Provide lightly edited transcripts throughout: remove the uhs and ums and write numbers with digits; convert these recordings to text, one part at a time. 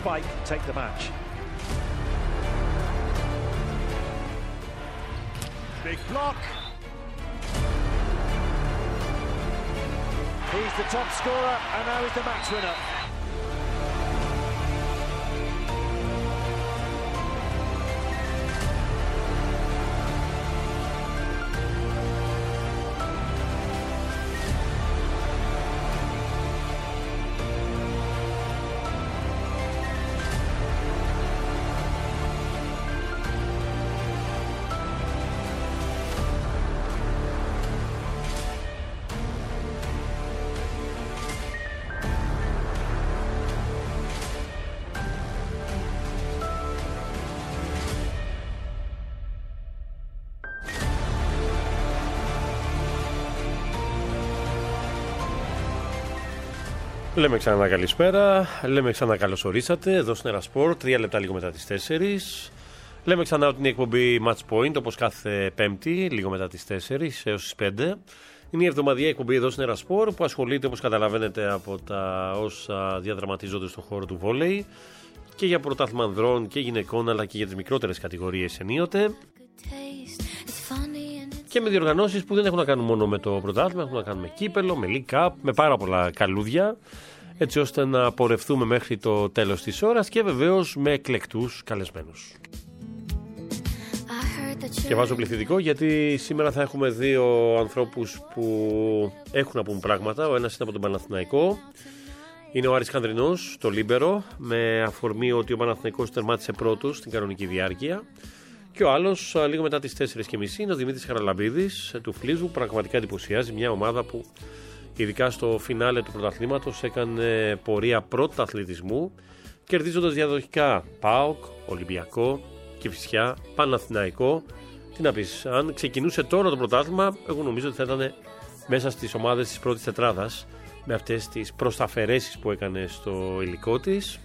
spike, take the match. Big block. He's the top scorer and now he's the match winner. Λέμε ξανά καλησπέρα, λέμε ξανά καλώς ορίσατε εδώ στην Ερασπορ, 3 λεπτά λίγο μετά τις 4. Λέμε ξανά ότι είναι η εκπομπή Match Point, όπως κάθε Πέμπτη, λίγο μετά τις 4 έως τις 5. Είναι η εβδομαδιαία εκπομπή εδώ στην Ερασπορ που ασχολείται, όπως καταλαβαίνετε, από τα όσα διαδραματίζονται στον χώρο του βόλεϊ και για πρωτάθλημα ανδρών και γυναικών, αλλά και για τις μικρότερες κατηγορίες ενίοτε. Και με διοργανώσεις που δεν έχουν να κάνουν μόνο με το πρωτάθλημα, έχουν να κάνουν με κύπελο, με League Cup, με πάρα πολλά καλούδια, έτσι ώστε να πορευτούμε μέχρι το τέλος της ώρας και βεβαίως με εκλεκτούς καλεσμένους. Και βάζω πληθυντικό γιατί σήμερα θα έχουμε δύο ανθρώπους που έχουν να πούν πράγματα. Ο ένας είναι από τον Παναθηναϊκό, είναι ο Άρης Χανδρινός, το Λίμπερο, με αφορμή ότι ο Παναθηναϊκός τερμάτισε πρώτος στην κανονική διάρκεια. Και ο άλλος, λίγο μετά τις 4.30, είναι ο Δημήτρης Χαραλαμπίδης του Φλίσβου, που πραγματικά εντυπωσιάζει, μια ομάδα που ειδικά στο φινάλε του πρωταθλήματος έκανε πορεία πρωταθλητισμού, κερδίζοντας διαδοχικά ΠΑΟΚ, Ολυμπιακό, Κηφισιά, Παναθηναϊκό. Τι να πεις, αν ξεκινούσε τώρα το πρωτάθλημα, εγώ νομίζω ότι θα ήταν μέσα στις ομάδες της πρώτης τετράδας, με αυτές τις προσταφαιρέσεις που έκανε στο υλικό της.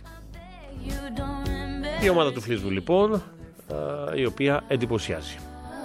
Η ομάδα του Φλίσβου λοιπόν, η οποία εντυπωσιάζει.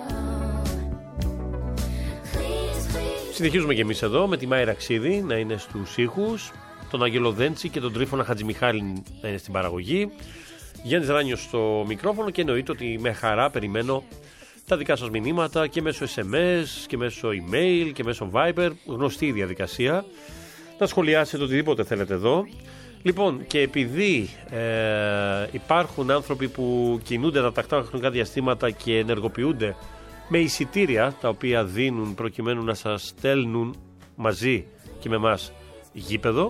Συνεχίζουμε και εμείς εδώ με τη Μάη Ραξίδη να είναι στους ήχους, τον Άγγελο Δέντσι και τον Τρίφωνα Χατζημιχάλη να είναι στην παραγωγή, Γιάννης Ράνιος στο μικρόφωνο, και εννοείται ότι με χαρά περιμένω τα δικά σας μηνύματα και μέσω SMS και μέσω email και μέσω Viber, γνωστή η διαδικασία, να σχολιάσετε οτιδήποτε θέλετε εδώ. Λοιπόν, και επειδή υπάρχουν άνθρωποι που κινούνται τα τακτά χρονικά διαστήματα και ενεργοποιούνται με εισιτήρια τα οποία δίνουν προκειμένου να σας στέλνουν μαζί και με εμάς γήπεδο,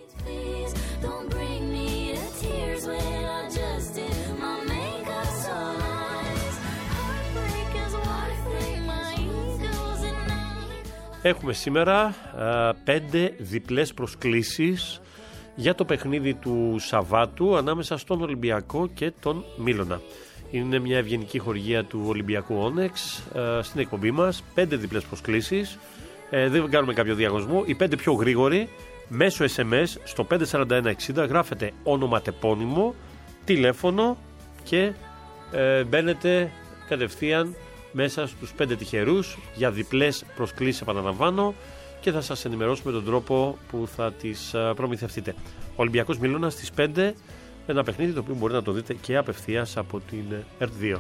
έχουμε σήμερα 5 διπλές προσκλήσεις για το παιχνίδι του Σαββάτου ανάμεσα στον Ολυμπιακό και τον Μίλωνα. Είναι μια ευγενική χορηγία του Ολυμπιακού Όνεξ στην εκπομπή μας. 5 διπλές προσκλήσεις. Δεν κάνουμε κάποιο διαγωνισμό. Οι 5 πιο γρήγοροι μέσω SMS στο 54160 γράφετε ονοματεπώνυμο, τηλέφωνο και μπαίνετε κατευθείαν μέσα στους 5 τυχερούς για διπλές προσκλήσεις, επαναλαμβάνω, και θα σας ενημερώσουμε τον τρόπο που θα τις προμηθευτείτε. Ολυμπιακός Μίλωνας στις 5, ένα παιχνίδι το οποίο μπορεί να το δείτε και απευθείας από την ΕΡΤ2.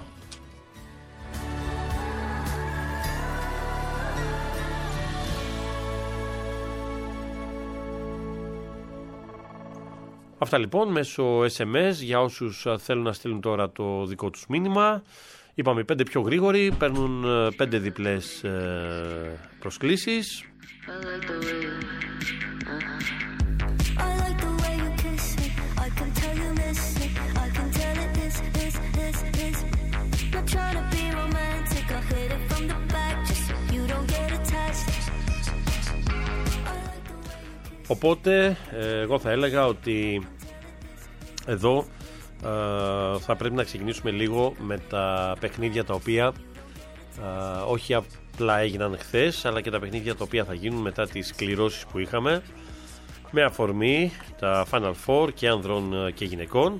Αυτά λοιπόν μέσω SMS για όσους θέλουν να στείλουν τώρα το δικό τους μήνυμα. Είπαμε 5 πιο γρήγοροι παίρνουν 5 διπλές προσκλήσεις. Οπότε εγώ θα έλεγα ότι εδώ θα πρέπει να ξεκινήσουμε λίγο με τα παιχνίδια τα οποία όχι απλά έγιναν χθες, αλλά και τα παιχνίδια τα οποία θα γίνουν μετά τις κληρώσεις που είχαμε, με αφορμή τα Final Four και ανδρών και γυναικών.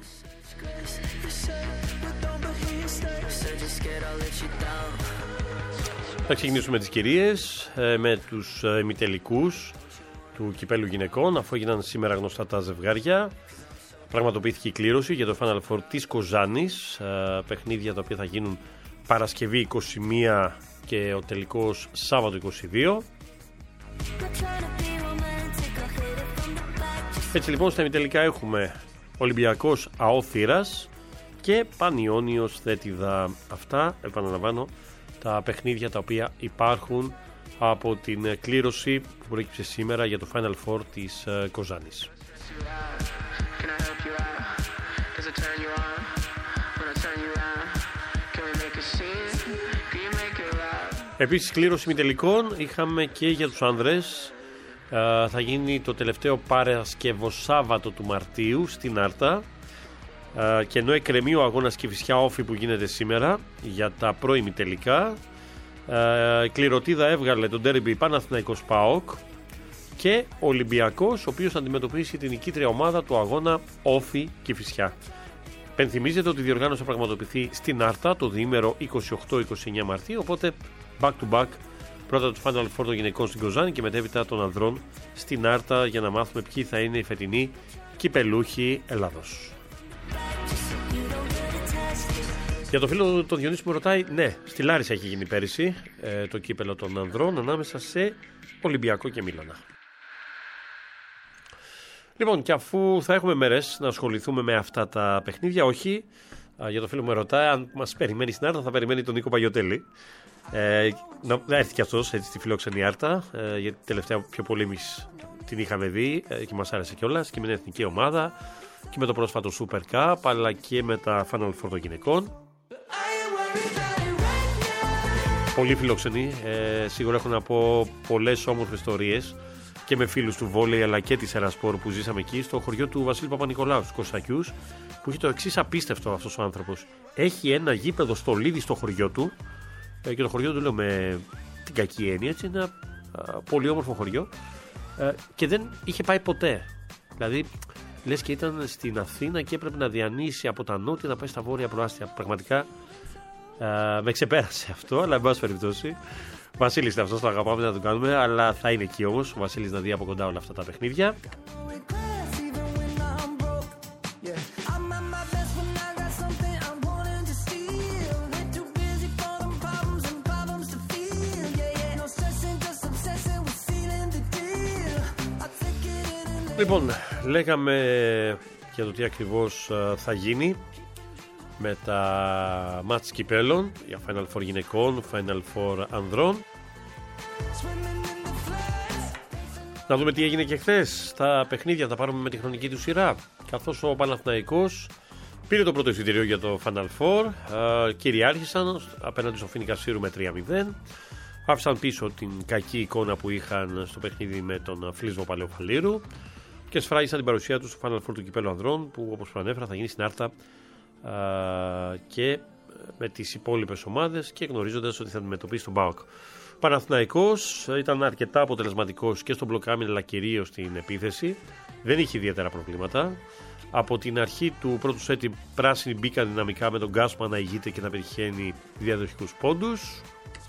Θα ξεκινήσουμε με τις κυρίες, με τους ημιτελικούς του κυπέλου γυναικών, αφού έγιναν σήμερα γνωστά τα ζευγάρια. πραγματοποιήθηκε η κλήρωση για το Final Four της Κοζάνης, παιχνίδια τα οποία θα γίνουν Παρασκευή 21 και ο τελικός Σάββατο 22. Έτσι λοιπόν στα ημιτελικά έχουμε Ολυμπιακός ΑΟ Θήρας και Πανιώνιος Θέτιδα. Αυτά, επαναλαμβάνω, τα παιχνίδια τα οποία υπάρχουν από την κλήρωση που προέκυψε σήμερα για το Final Four της Κοζάνης. Επίσης κλήρωση ημιτελικών είχαμε και για τους άνδρες. Θα γίνει το τελευταίο Παρασκευοσάββατο του Μαρτίου στην Άρτα, και ενώ εκκρεμεί ο αγώνας Κηφισιά Όφη που γίνεται σήμερα για τα προημιτελικά, η κληρωτίδα έβγαλε τον ντέρμπι Παναθηναϊκός ΠΑΟΚ και Ολυμπιακός, ο οποίος θα αντιμετωπίσει την νικήτρια ομάδα του αγώνα Όφη Κηφισιά. Πενθυμίζεται ότι η διοργάνωση θα πραγματοποιηθεί στην Άρτα το διήμερο 28-29 Μαρτίου, οπότε back to back, πρώτα το Final Four των γυναικών στην Κοζάνη και μετέπειτα των ανδρών στην Άρτα, για να μάθουμε ποιοι θα είναι οι φετινοί κυπελούχοι Ελλάδος. Για το φίλο τον Διονύση που ρωτάει, ναι, στη Λάρισα έχει γίνει πέρυσι το κύπελο των ανδρών ανάμεσα σε Ολυμπιακό και Μίλωνα. Λοιπόν, και αφού θα έχουμε μέρες να ασχοληθούμε με αυτά τα παιχνίδια, όχι, για το φίλο που με ρωτάει, αν μας περιμένει στην Άρτα θα περιμένει τον Νίκο Παγιωτέλη. Να έρθει και αυτός έτσι στη φιλόξενη Άρτα, γιατί τελευταία πιο πολύ εμείς την είχαμε δει και μας άρεσε κιόλας, και με την εθνική ομάδα και με το πρόσφατο Super Cup, αλλά και με τα Final Four των γυναικών. Πολύ φιλόξενοι, σίγουρα έχω να πω πολλές όμορφες ιστορίες και με φίλους του βόλεϊ αλλά και της Ερασπόρ που ζήσαμε εκεί στο χωριό του Βασίλη Παπα-Νικολάου στους Κορσακιούς, που έχει το εξής απίστευτο αυτός ο άνθρωπος. Έχει ένα γήπεδο στολίδι στο χωριό του, και το χωριό του λέω με την κακή έννοια, έτσι, ένα πολύ όμορφο χωριό, και δεν είχε πάει ποτέ. Δηλαδή λες και ήταν στην Αθήνα και έπρεπε να διανύσει από τα νότια να πάει στα βόρεια προάστια. Πραγματικά με ξεπέρασε αυτό, αλλά εν πάση περιπτώσει, Βασίλης είναι αυτός, το αγαπάμε να το κάνουμε, αλλά θα είναι εκεί όμως ο Βασίλης να δει από κοντά όλα αυτά τα παιχνίδια. Λοιπόν, λέγαμε για το τι ακριβώς θα γίνει με τα μάτς κυπέλων για Final Four γυναικών, Final Four ανδρών. Να δούμε τι έγινε και χθες. Τα παιχνίδια τα πάρουμε με τη χρονική του σειρά, καθώς ο Παναθηναϊκός πήρε το πρώτο εισιτήριο για το Final Four, κυριάρχησαν απέναντι στο Φοίνικα Σύρου με 3-0. Άφησαν πίσω την κακή εικόνα που είχαν στο παιχνίδι με τον Φλίσβο Παλαιοφαλήρου και σφράγισαν την παρουσία τους στο Final Four του κυπέλου ανδρών, που όπως προανέφερα θα γίνει στην Άρτα και με τις υπόλοιπες ομάδες, και γνωρίζοντας ότι θα αντιμετωπίσει τον ΠΑΟΚ. Ο Παναθηναϊκός ήταν αρκετά αποτελεσματικός και στον μπλοκάμιν αλλά κυρίως στην επίθεση, δεν είχε ιδιαίτερα προβλήματα. Από την αρχή του πρώτου σετ οι πράσινοι μπήκαν δυναμικά με τον Γκάσμα να ηγείται και να πετυχαίνει διαδοχικούς πόντους.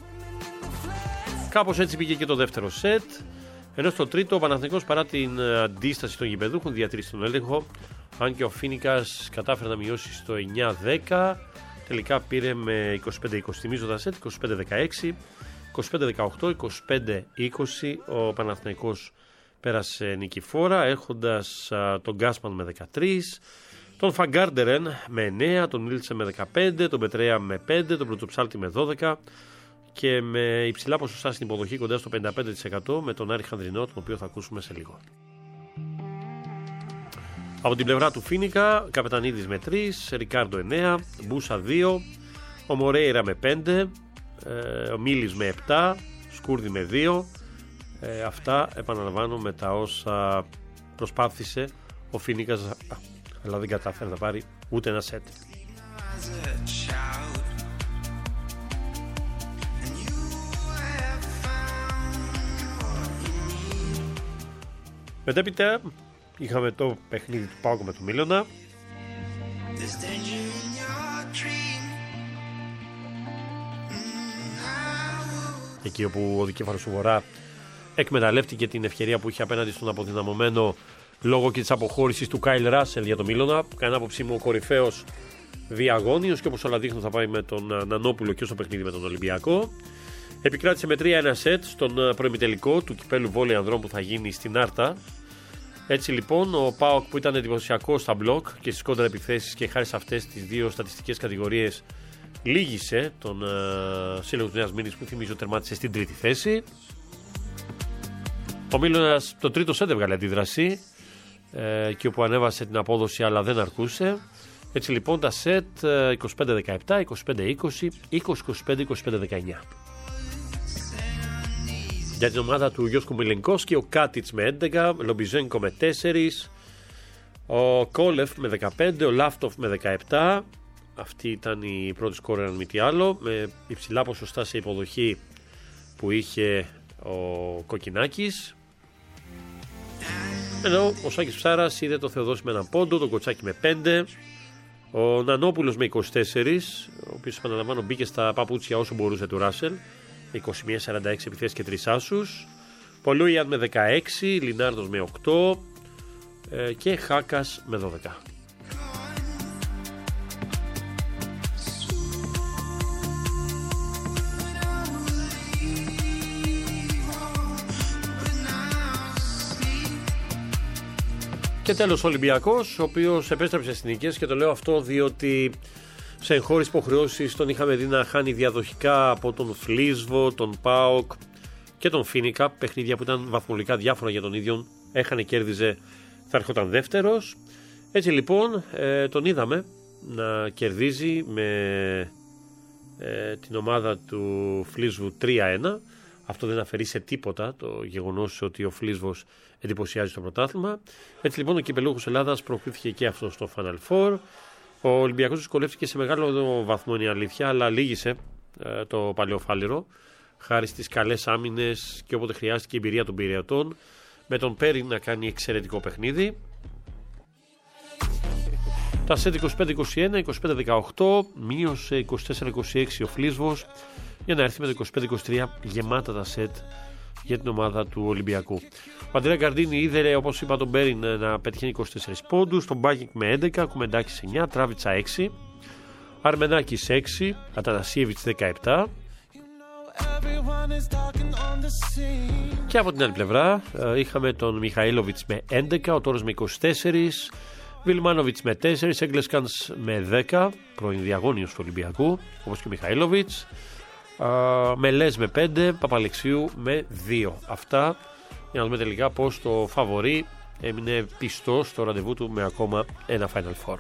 Κάπως έτσι πήγε και το δεύτερο σετ, ενώ στο τρίτο ο Παναθηναϊκός, παρά την αντίσταση των γηπεδούχων, διατήρησε τον έλεγχο, αν και ο Φοίνικας κατάφερε να μειώσει στο 9-10. Τελικά πήρε με 25-20, θυμίζω τα σετ, 25-16, 25-18, 25-20. Ο Παναθηναϊκός πέρασε νικηφόρα, έχοντας τον Γκάσμαν με 13, τον Φαγκάρντερεν με 9, τον Νίλτσε με 15, τον Πετρέα με 5, τον Πρωτοψάλτη με 12 και με υψηλά ποσοστά στην υποδοχή κοντά στο 55% με τον Άρη Χανδρινό, τον οποίο θα ακούσουμε σε λίγο. Από την πλευρά του Φοίνικα, Καπετανίδης με 3, Ρικάρντο 9, Μπούσα 2, ο Μορέιρα με 5, ο Μίλης με 7, Σκούρδη με 2. Αυτά επαναλαμβάνω με τα όσα προσπάθησε ο Φοίνικας, αλλά δεν κατάφερε να πάρει ούτε ένα σετ. Μετέπειτα είχαμε το παιχνίδι του ΠΑΟΚ με το Μίλωνα. Εκεί όπου ο δικέφαλος του Βορρά εκμεταλλεύτηκε την ευκαιρία που είχε απέναντι στον αποδυναμωμένο λόγω και της αποχώρησης του Κάιλ Ράσελ για τον Μίλωνα, κατά άποψή μου ο κορυφαίος διαγώνιος, και όπως όλα δείχνουν θα πάει με τον Νανόπουλο και στο παιχνίδι με τον Ολυμπιακό. Επικράτησε με 3-1 σετ στον προημιτελικό του κυπέλου βόλεϊ ανδρών που θα γίνει στην Άρτα. Έτσι λοιπόν ο ΠΑΟΚ, που ήταν εντυπωσιακό στα μπλοκ και στις κόντρα επιθέσεις και χάρη σε αυτές τις δύο στατιστικές κατηγορίες, λύγησε τον σύλλογο του Νέας Μήνης, που θυμίζω τερμάτισε στην τρίτη θέση. Ο Μίλωνας το τρίτο σετ έβγαλε αντίδραση και όπου ανέβασε την απόδοση αλλά δεν αρκούσε. Έτσι λοιπόν τα σετ 25-17, 25-20, 20-25, 25-19. Για την ομάδα του Γιώσκου Μιλενκόσκι, ο Κάτιτς με 11, Λομπιζένκο με 4, ο Κόλεφ με 15, ο Λάφτοφ με 17. Αυτή ήταν η πρώτη σκόρερ, αν μη τι άλλο, με υψηλά ποσοστά σε υποδοχή που είχε ο Κοκκινάκης. Ενώ ο Σάκης Ψάρας είδε το Θεοδόση με 1 πόντο, τον Κοτσάκη με 5, ο Νανόπουλος με 24, ο οποίος επαναλαμβάνω μπήκε στα παπούτσια όσο μπορούσε του Ράσελ, 21-46 επιθέσεις και 3 άσους, Πολούιαν με 16, Λινάρδος με 8 και Χάκας με 12. Και τέλος ο Ολυμπιακός, ο οποίος επέστρεψε στις νίκες, και το λέω αυτό διότι σε εγχώριες υποχρεώσεις τον είχαμε δει να χάνει διαδοχικά από τον Φλίσβο, τον ΠΑΟΚ και τον Φίνικα, παιχνίδια που ήταν βαθμολογικά διάφορα για τον ίδιο, έχανε, κέρδιζε, θα έρχονταν δεύτερος. Έτσι λοιπόν τον είδαμε να κερδίζει με την ομάδα του Φλίσβου 3-1. Αυτό δεν αφαιρεί σε τίποτα το γεγονός ότι ο Φλίσβος εντυπωσιάζει στο πρωτάθλημα. Έτσι λοιπόν ο κυπελούχος Ελλάδας προκρίθηκε και αυτό στο Final Four. Ο Ολυμπιακός δυσκολεύτηκε σε μεγάλο βαθμό, είναι η αλήθεια, αλλά λύγησε το Παλαιοφάλιρο χάρη στις καλές άμυνες και όποτε χρειάστηκε η εμπειρία των πυραιωτών, με τον Πέρι να κάνει εξαιρετικό παιχνίδι. Τα σετ 25-21, 25-18, μείωσε 24-26 ο Φλίσβος για να έρθει με το 25-23 γεμάτα τα σετ για την ομάδα του Ολυμπιακού. Ο Αντρέα Γκαρντίνη είδε, όπως είπα, τον Μπέριν να πετυχαίνει 24 πόντους, τον Μπάκικ με 11, Κουμεντάκης 9, Τράβιτσα 6, Αρμενάκης 6, Ατανασίεβιτς 17. Και από την άλλη πλευρά είχαμε τον Μιχαήλοβιτς με 11, ο Τόρος με 24, Βιλμάνοβιτς με 4, Έγκλεσκανς με 10, πρώην διαγώνιος του Ολυμπιακού, όπως και ο Μιχαήλοβιτς, Μελές με 5, Παπαλεξίου με 2. Αυτά για να δούμε τελικά πως το φαβορί έμεινε πιστό στο ραντεβού του με ακόμα ένα Final Four.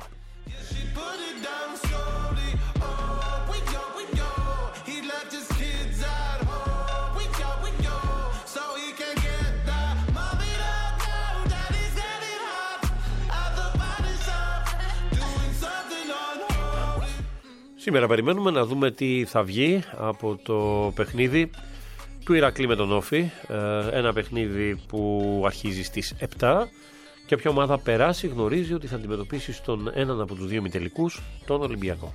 Σήμερα περιμένουμε να δούμε τι θα βγει από το παιχνίδι του Ηρακλή με τον Όφη. Ένα παιχνίδι που αρχίζει στις 7 και όποια ομάδα περάσει γνωρίζει ότι θα αντιμετωπίσει στον έναν από τους δύο ημιτελικούς, τον Ολυμπιακό.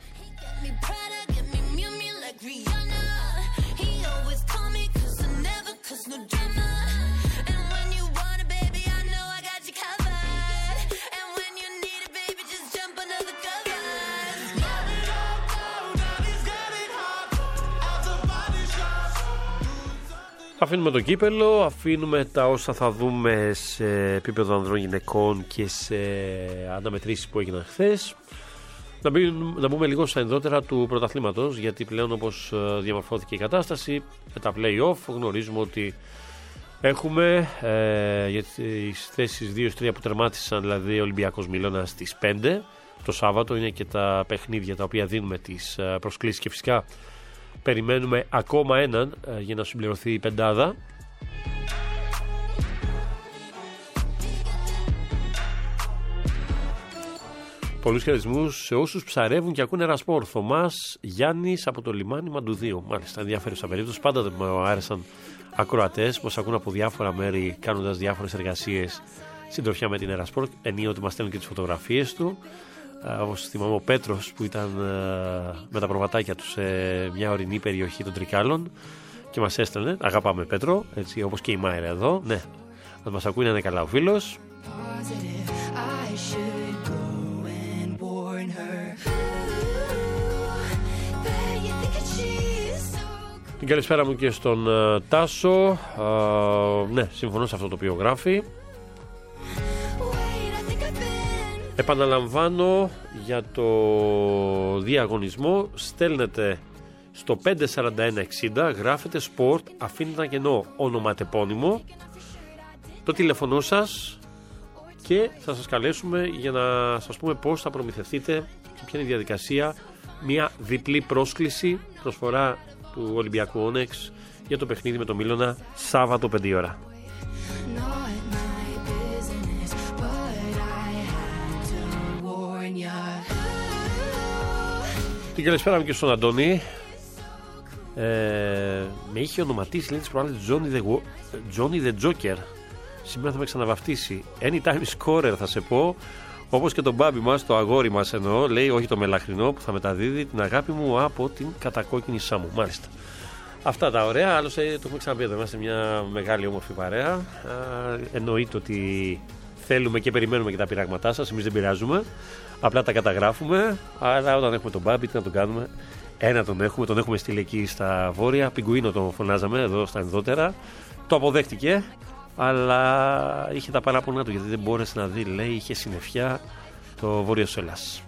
Αφήνουμε το κύπελο, αφήνουμε τα όσα θα δούμε σε επίπεδο ανδρών γυναικών και σε αναμετρήσεις που έγιναν χθες. Να μπούμε λίγο στα ενδότερα του πρωταθλήματος, γιατί πλέον όπως διαμορφώθηκε η κατάσταση με τα play-off γνωρίζουμε ότι έχουμε για τις θέσεις 2-3 που τερμάτισαν, δηλαδή Ολυμπιακός Μίλωνα στις 5 το Σάββατο, είναι και τα παιχνίδια τα οποία δίνουμε τις προσκλήσεις και φυσικά περιμένουμε ακόμα έναν για να συμπληρωθεί η πεντάδα. Πολλούς χαιρετισμούς σε όσους ψαρεύουν και ακούνε Ρασπόρ. Θωμάς Γιάννης από το λιμάνι Μαντουδίου. Μάλιστα, ενδιαφέρουσα περίπτωση. Πάντα δεν μου άρεσαν ακροατές που μας ακούν από διάφορα μέρη κάνοντας διάφορες εργασίες συντροφιά με την Ερασπόρ. Ενίοτε μας στέλνουν και τις φωτογραφίες του. Όπως θυμάμαι ο Πέτρος που ήταν με τα προβατάκια του σε μια ορεινή περιοχή των Τρικάλων και μας έστελνε. Αγαπάμε Πέτρο, έτσι όπως και η Μάιρα εδώ. Ναι, να μας ακούει, να είναι καλά ο φίλος. Την καλησπέρα μου και στον Τάσο. Ναι, συμφωνώ σε αυτό το οποίο γράφει. Επαναλαμβάνω για το διαγωνισμό. Στέλνετε στο 54160, γράφετε sport, αφήνετε ένα κενό ονοματεπώνυμο, το τηλεφωνό σας και θα σας καλέσουμε για να σας πούμε πώς θα προμηθευτείτε και ποια είναι η διαδικασία. Μια διπλή πρόσκληση, προσφορά του Ολυμπιακού Όνεξ για το παιχνίδι με το Μίλωνα Σάββατο 5 ώρα. Την καλησπέρα μου και στον Αντώνη. Με είχε ονοματίσει, λέει, τις προάλλες Johnny the Joker. Σήμερα θα με ξαναβαφτίσει. Anytime scorer θα σε πω. Όπως και τον μπάμπι μας, το αγόρι μας εννοώ, λέει, όχι το μελαχρινό, που θα μεταδίδει την αγάπη μου από την κατακόκκινη Σάμου. Μάλιστα. Αυτά τα ωραία. Άλλωστε, το έχουμε ξαναπεί εδώ, είμαστε μια μεγάλη όμορφη παρέα. Εννοείται ότι θέλουμε και περιμένουμε και τα πειράγματά σας. Εμείς δεν πειράζουμε. Απλά τα καταγράφουμε. Αλλά όταν έχουμε τον μπάμπι, τι να τον κάνουμε. Ένα τον έχουμε στείλει εκεί στα βόρεια. Πιγκουίνο τον φωνάζαμε εδώ στα ενδότερα. Το αποδέχτηκε. Αλλά είχε τα παράπονα του γιατί δεν μπόρεσε να δει, λέει, είχε συννεφιά το βόρειο της Ελλάς.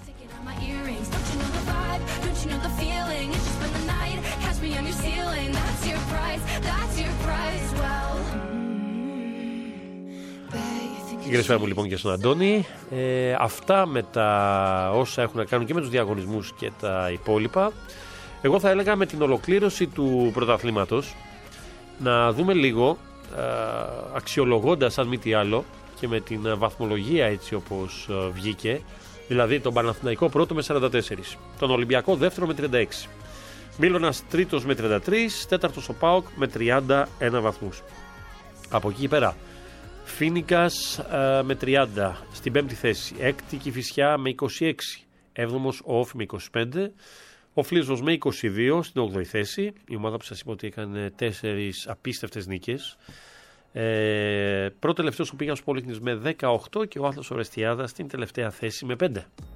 Καλησπέρα μου λοιπόν και στον Αντώνη. Αυτά με τα όσα έχουν να κάνουν και με τους διαγωνισμούς και τα υπόλοιπα. Εγώ θα έλεγα με την ολοκλήρωση του πρωταθλήματος να δούμε λίγο, αξιολογώντας αν μη τι άλλο και με την βαθμολογία έτσι όπως βγήκε, δηλαδή τον Παναθηναϊκό πρώτο με 44, τον Ολυμπιακό δεύτερο με 36, Μίλωνας τρίτος με 33, τέταρτος ο ΠΑΟΚ με 31 βαθμούς. Από εκεί πέρα Φίνικας με 30 στην πέμπτη θέση, έκτη Κηφισιά με 26, έβδομος ο Όφη με 25, ο Φλίρος με 22 στην 8η θέση, η ομάδα που σας είπα ότι έκανε 4 απίστευτες νίκες. Πρώτο τελευταίος ο Πήγας Πολύχνης με 18 και ο Άθλος Ορεστιάδας στην τελευταία θέση με 5.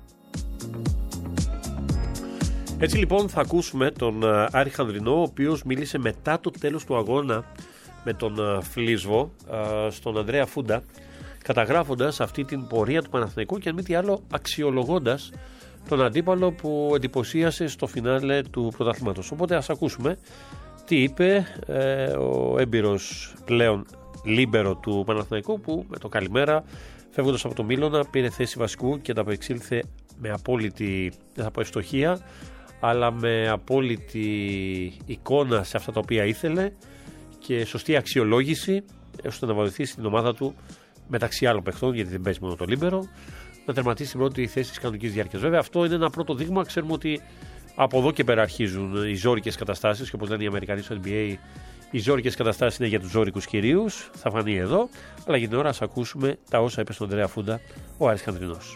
Έτσι λοιπόν θα ακούσουμε τον Άρη Χανδρινό, ο οποίος μίλησε μετά το τέλος του αγώνα με τον Φλίσβο στον Ανδρέα Φούντα, καταγράφοντας αυτή την πορεία του Παναθηναϊκού και αν μη τι άλλο αξιολογώντας τον αντίπαλο που εντυπωσίασε στο φινάλε του πρωταθλήματος. Οπότε ας ακούσουμε τι είπε ο έμπειρος πλέον λίμπερο του Παναθηναϊκού, που με το καλημέρα φεύγοντας από το Μίλωνα πήρε θέση βασικού και ανταπεξήλθε με απόλυτη, δεν θα πω ευστοχία, αλλά με απόλυτη εικόνα σε αυτά τα οποία ήθελε και σωστή αξιολόγηση ώστε να βοηθήσει την ομάδα του μεταξύ άλλων παιχτών, γιατί δεν παίζει μόνο το λίμπερο, να τερματίσει την πρώτη θέση της κανονικής διάρκειας. Βέβαια αυτό είναι ένα πρώτο δείγμα. Ξέρουμε ότι από εδώ και πέρα αρχίζουν οι ζώρικες καταστάσεις και όπως λένε οι Αμερικανοί στο NBA, οι ζώρικες καταστάσεις είναι για τους ζώρικους κυρίους. Θα φανεί εδώ, αλλά για την ώρα ας ακούσουμε τα όσα είπε στον Ανδρέα Φούντα ο Άρης Χανδρινός.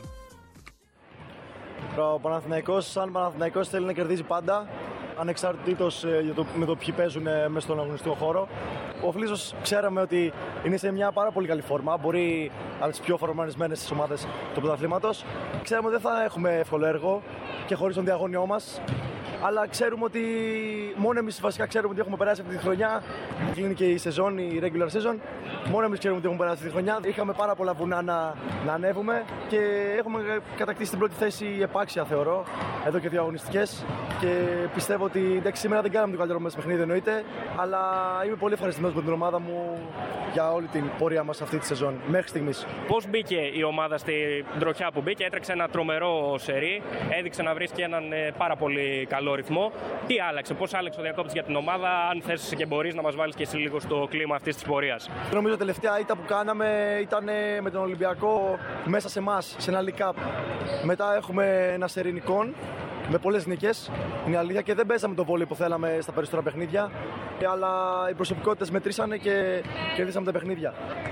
Ο Παναθηναϊκός, σαν Παναθηναϊκός, θέλει να κερδίζει πάντα, ανεξαρτήτως με το ποιοι παίζουν μέσα στον αγωνιστικό χώρο. Ο Φλίσος ξέραμε ότι είναι σε μια πάρα πολύ καλή φόρμα, μπορεί από τις πιο φορμαρισμένες ομάδες του πρωταθλήματος. Ξέραμε ότι δεν θα έχουμε εύκολο έργο και χωρίς τον διαγωνιό μας. Αλλά ξέρουμε ότι μόνο εμείς βασικά ξέρουμε ότι έχουμε περάσει αυτή τη χρονιά. Κλείνει και η σεζόν, η regular season. Μόνο εμείς ξέρουμε ότι έχουμε περάσει αυτή τη χρονιά. Είχαμε πάρα πολλά βουνά να ανέβουμε και έχουμε κατακτήσει την πρώτη θέση επάξια, θεωρώ, εδώ και 2 αγωνιστικές. Και πιστεύω ότι εντάξει, σήμερα δεν κάναμε το καλύτερο μας παιχνίδι, εννοείται, αλλά είμαι πολύ ευχαριστημένος με την ομάδα μου για όλη την πορεία μας αυτή τη σεζόν μέχρι στιγμής. Πώς μπήκε η ομάδα στην τροχιά που μπήκε, έτρεξε ένα τρομερό σερί, έδειξε να βρίσκει έναν πάρα πολύ καλό ρυθμό. Τι άλλαξε, πώς άλλαξε ο διακόπτης για την ομάδα, αν θες και μπορείς να μας βάλεις και εσύ λίγο στο κλίμα αυτής της πορείας? Νομίζω τελευταία ήττα που κάναμε ήταν με τον Ολυμπιακό μέσα σε εμάς, σε ένα League Cup. Μετά έχουμε ένα σερί νικών με πολλές νίκες, είναι αλήθεια, και δεν παίζαμε το βόλεϊ που θέλαμε στα περισσότερα παιχνίδια, αλλά οι προσωπικότητες μετρήσανε και κερδίσαμε τα παιχνίδια.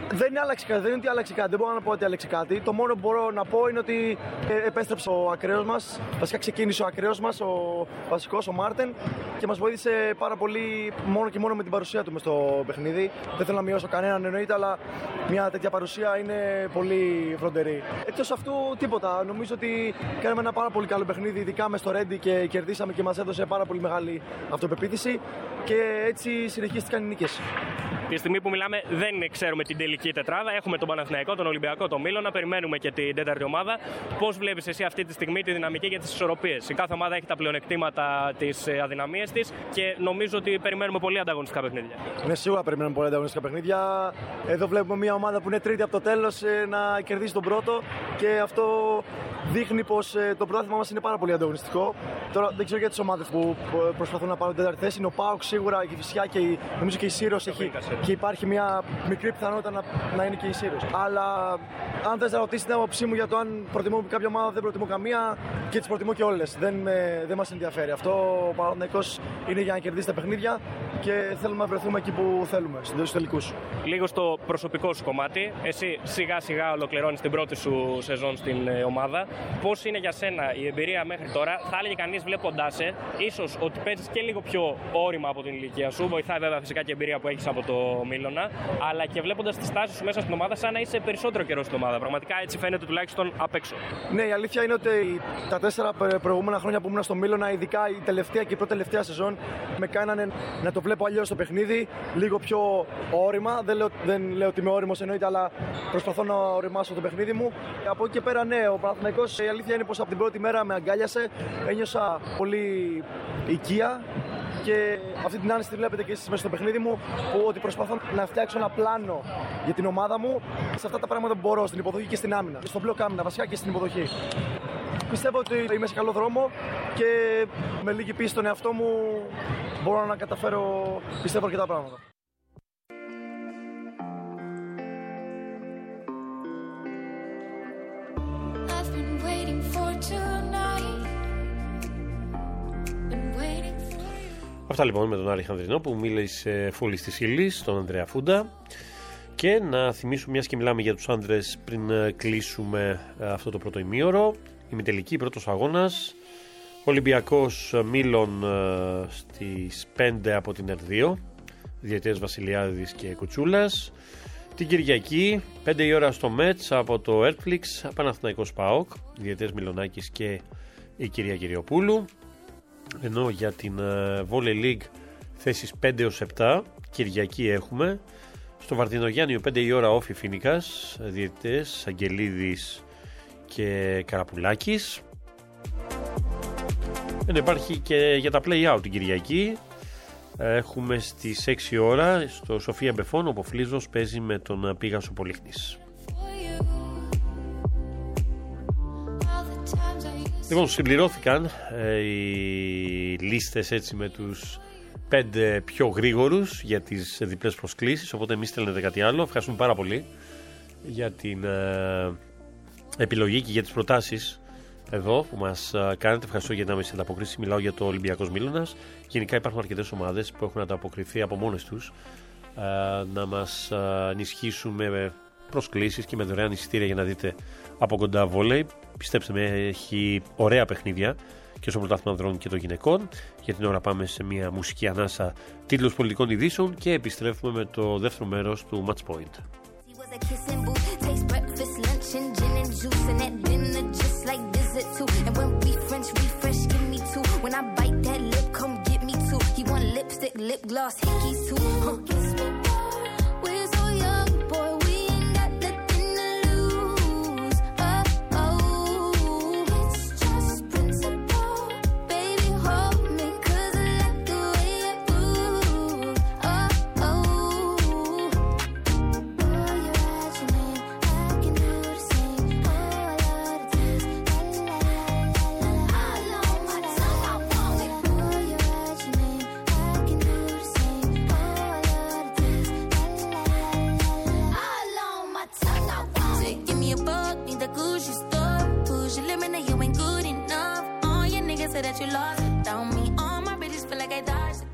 Δεν άλλαξε κάτι, δεν είναι ότι άλλαξε κάτι, δεν μπορώ να πω ότι άλλαξε κάτι. Το μόνο που μπορώ να πω είναι ότι επέστρεψε ο ακραίος μας. Βασικά ξεκίνησε ο ακραίος μας, ο βασικός, ο Μάρτεν, και μας βοήθησε πάρα πολύ μόνο και μόνο με την παρουσία του μες στο παιχνίδι. Δεν θέλω να μειώσω κανέναν, εννοείται, αλλά μια τέτοια παρουσία είναι πολύ φροντερή. Εκτός αυτού, τίποτα. Νομίζω ότι κάναμε ένα πάρα πολύ καλό παιχνίδι, ειδικά μες στο Ρέντι, και κερδίσαμε και μας έδωσε πάρα πολύ μεγάλη αυτοπεποίθηση, και έτσι συνεχίστηκαν οι νίκες. Τη στιγμή που μιλάμε, δεν ξέρουμε την τελική τετράδα. Έχουμε τον Παναθηναϊκό, τον Ολυμπιακό, τον Μίλωνα. Περιμένουμε και την τέταρτη ομάδα. Πώς βλέπεις εσύ αυτή τη στιγμή τη δυναμική και τις ισορροπίες? Η κάθε ομάδα έχει τα πλεονεκτήματα, τις αδυναμίες της, και νομίζω ότι περιμένουμε πολύ ανταγωνιστικά παιχνίδια. Ναι, σίγουρα περιμένουμε πολύ ανταγωνιστικά παιχνίδια. Εδώ βλέπουμε μια ομάδα που είναι τρίτη από το τέλος να κερδίσει τον πρώτο, και αυτό δείχνει πως το πρωτάθλημα μας είναι πάρα πολύ ανταγωνιστικό. Τώρα δεν ξέρω για τις ομάδες που προσπαθούν να πάρουν την τέταρτη θέση. Είναι ο ΠΑΟΚ σίγουρα, η Κηφισιά και νομίζω και η Σύρος έχει. Και υπάρχει μια μικρή πιθανότητα να είναι και η Σύρος. Αλλά αν θες να ρωτήσεις την άποψή μου για το αν προτιμώ κάποια ομάδα, δεν προτιμώ καμία, και τις προτιμώ και όλες. Δεν μας ενδιαφέρει. Αυτό ο Παναθηναϊκός είναι για να κερδίσει τα παιχνίδια, και θέλουμε να βρεθούμε εκεί που θέλουμε, στους τελικούς. Λίγο στο προσωπικό σου κομμάτι. Εσύ σιγά σιγά ολοκληρώνεις την πρώτη σου σεζόν στην ομάδα. Πώς είναι για σένα η εμπειρία μέχρι τώρα? Θα έλεγε κανείς, βλέποντάς ίσως ότι παίζεις και λίγο πιο όρημα από την ηλικία σου. Βοηθάει βέβαια φυσικά και η εμπειρία που έχεις από το Μίλωνα, αλλά και βλέποντας τις τάσεις σου μέσα στην ομάδα, σαν να είσαι περισσότερο καιρό στην ομάδα. Πραγματικά έτσι φαίνεται τουλάχιστον απ' έξω. Ναι, η αλήθεια είναι ότι τα 4 προηγούμενα χρόνια που ήμουν στο Μίλωνα, ειδικά η τελευταία και η πρώτη τελευταία σεζόν, με κάνανε να το βλέπω αλλιώς το παιχνίδι, λίγο πιο όρημα. Δεν λέω ότι είμαι όριμος, εννοείται, αλλά προσπαθώ να οριμάσω το παιχνίδι μου. Από εκεί και πέρα, ναι, ο Παναθηναϊκός, η αλήθεια είναι πως από την πρώτη μέρα με αγκάλιασε, ένιωσα πολύ οικία. Και αυτή την άνεση τη βλέπετε και εσείς μέσα στο παιχνίδι μου, που ότι προσπαθώ να φτιάξω ένα πλάνο για την ομάδα μου σε αυτά τα πράγματα που μπορώ, στην υποδοχή και στην άμυνα. Στον μπλοκ άμυνα, βασικά, και στην υποδοχή. Πιστεύω ότι είμαι σε καλό δρόμο, και με λίγη πίστη στον εαυτό μου μπορώ να καταφέρω, πιστεύω, αρκετά πράγματα. Αυτά λοιπόν με τον Άρη Χανδρινό, που μίλησε φούλης της ύλης, τον Ανδρέα Φούντα. Και να θυμίσουμε, μιας και μιλάμε για τους άντρες, πριν κλείσουμε αυτό το πρώτο ημίωρο, ημιτελική, πρώτος αγώνας, Ολυμπιακός Μίλων στις 5 από την ΕΡ2, διαιτητές Βασιλιάδης και Κουτσούλας. Την Κυριακή 5 η ώρα στο Μέτς από το Airflix, Παναθηναϊκός ΠΑΟΚ, διαιτητές Μιλονάκης και η κυρία Κυριοπούλου. Ενώ για την Volley League θέσεις 5 έως 7 Κυριακή έχουμε στο Βαρδινογιάννιο 5 η ώρα Όφη Φίνικας, διαιτητές Αγγελίδης και Καραπουλάκης. Υπάρχει και για τα play-out την Κυριακή. Έχουμε στις 6 ώρα στο Σοφία Μπεφών, όπου ο Φλίζος παίζει με τον Πίγασο Πολύχνης. Λοιπόν, συμπληρώθηκαν οι λίστες έτσι με τους 5 πιο γρήγορους για τις διπλές προσκλήσεις, οπότε εμείς στέλνετε κάτι άλλο. Ευχαριστούμε πάρα πολύ για την επιλογή και για τις προτάσεις εδώ που μας κάνετε. Ευχαριστώ για την άμεση ανταποκρίση. Μιλάω για το Ολυμπιακός Μίλωνας. Γενικά υπάρχουν αρκετές ομάδες που έχουν ανταποκριθεί από μόνες τους να μας ενισχύσουν με προσκλήσεις και με δωρεάν εισιτήρια για να δείτε από κοντά βόλεϊ. Πιστέψτε με, έχει ωραία παιχνίδια και στο πρωτάθλημα ανδρών και των γυναικών. Για την ώρα πάμε σε μια μουσική ανάσα, τίτλους πολιτικών ειδήσεων, και επιστρέφουμε με το δεύτερο μέρος του Match Point.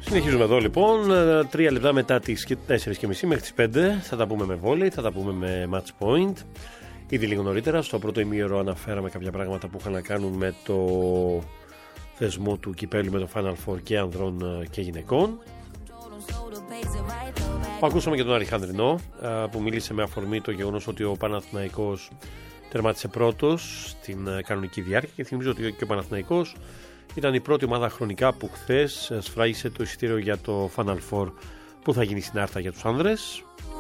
Συνεχίζουμε εδώ λοιπόν, 3 λεπτά μετά τις 4.30 μέχρι τις 5 θα τα πούμε με βόλεϊ, θα τα πούμε με match point. Ήδη λίγο νωρίτερα, στο πρώτο ημίωρο αναφέραμε κάποια πράγματα που είχαν να κάνουν με το θεσμό του κυπέλου με το Final Four και ανδρών και γυναικών. Ακούσαμε και τον Άρη Χανδρινό που μίλησε με αφορμή το γεγονός ότι ο Παναθηναϊκός τερμάτισε πρώτος στην κανονική διάρκεια και θυμίζω ότι και ο Παναθηναϊκός ήταν η πρώτη ομάδα χρονικά που χθες σφράγισε το εισιτήριο για το Final Four που θα γίνει στην Άρτα για τους άνδρες.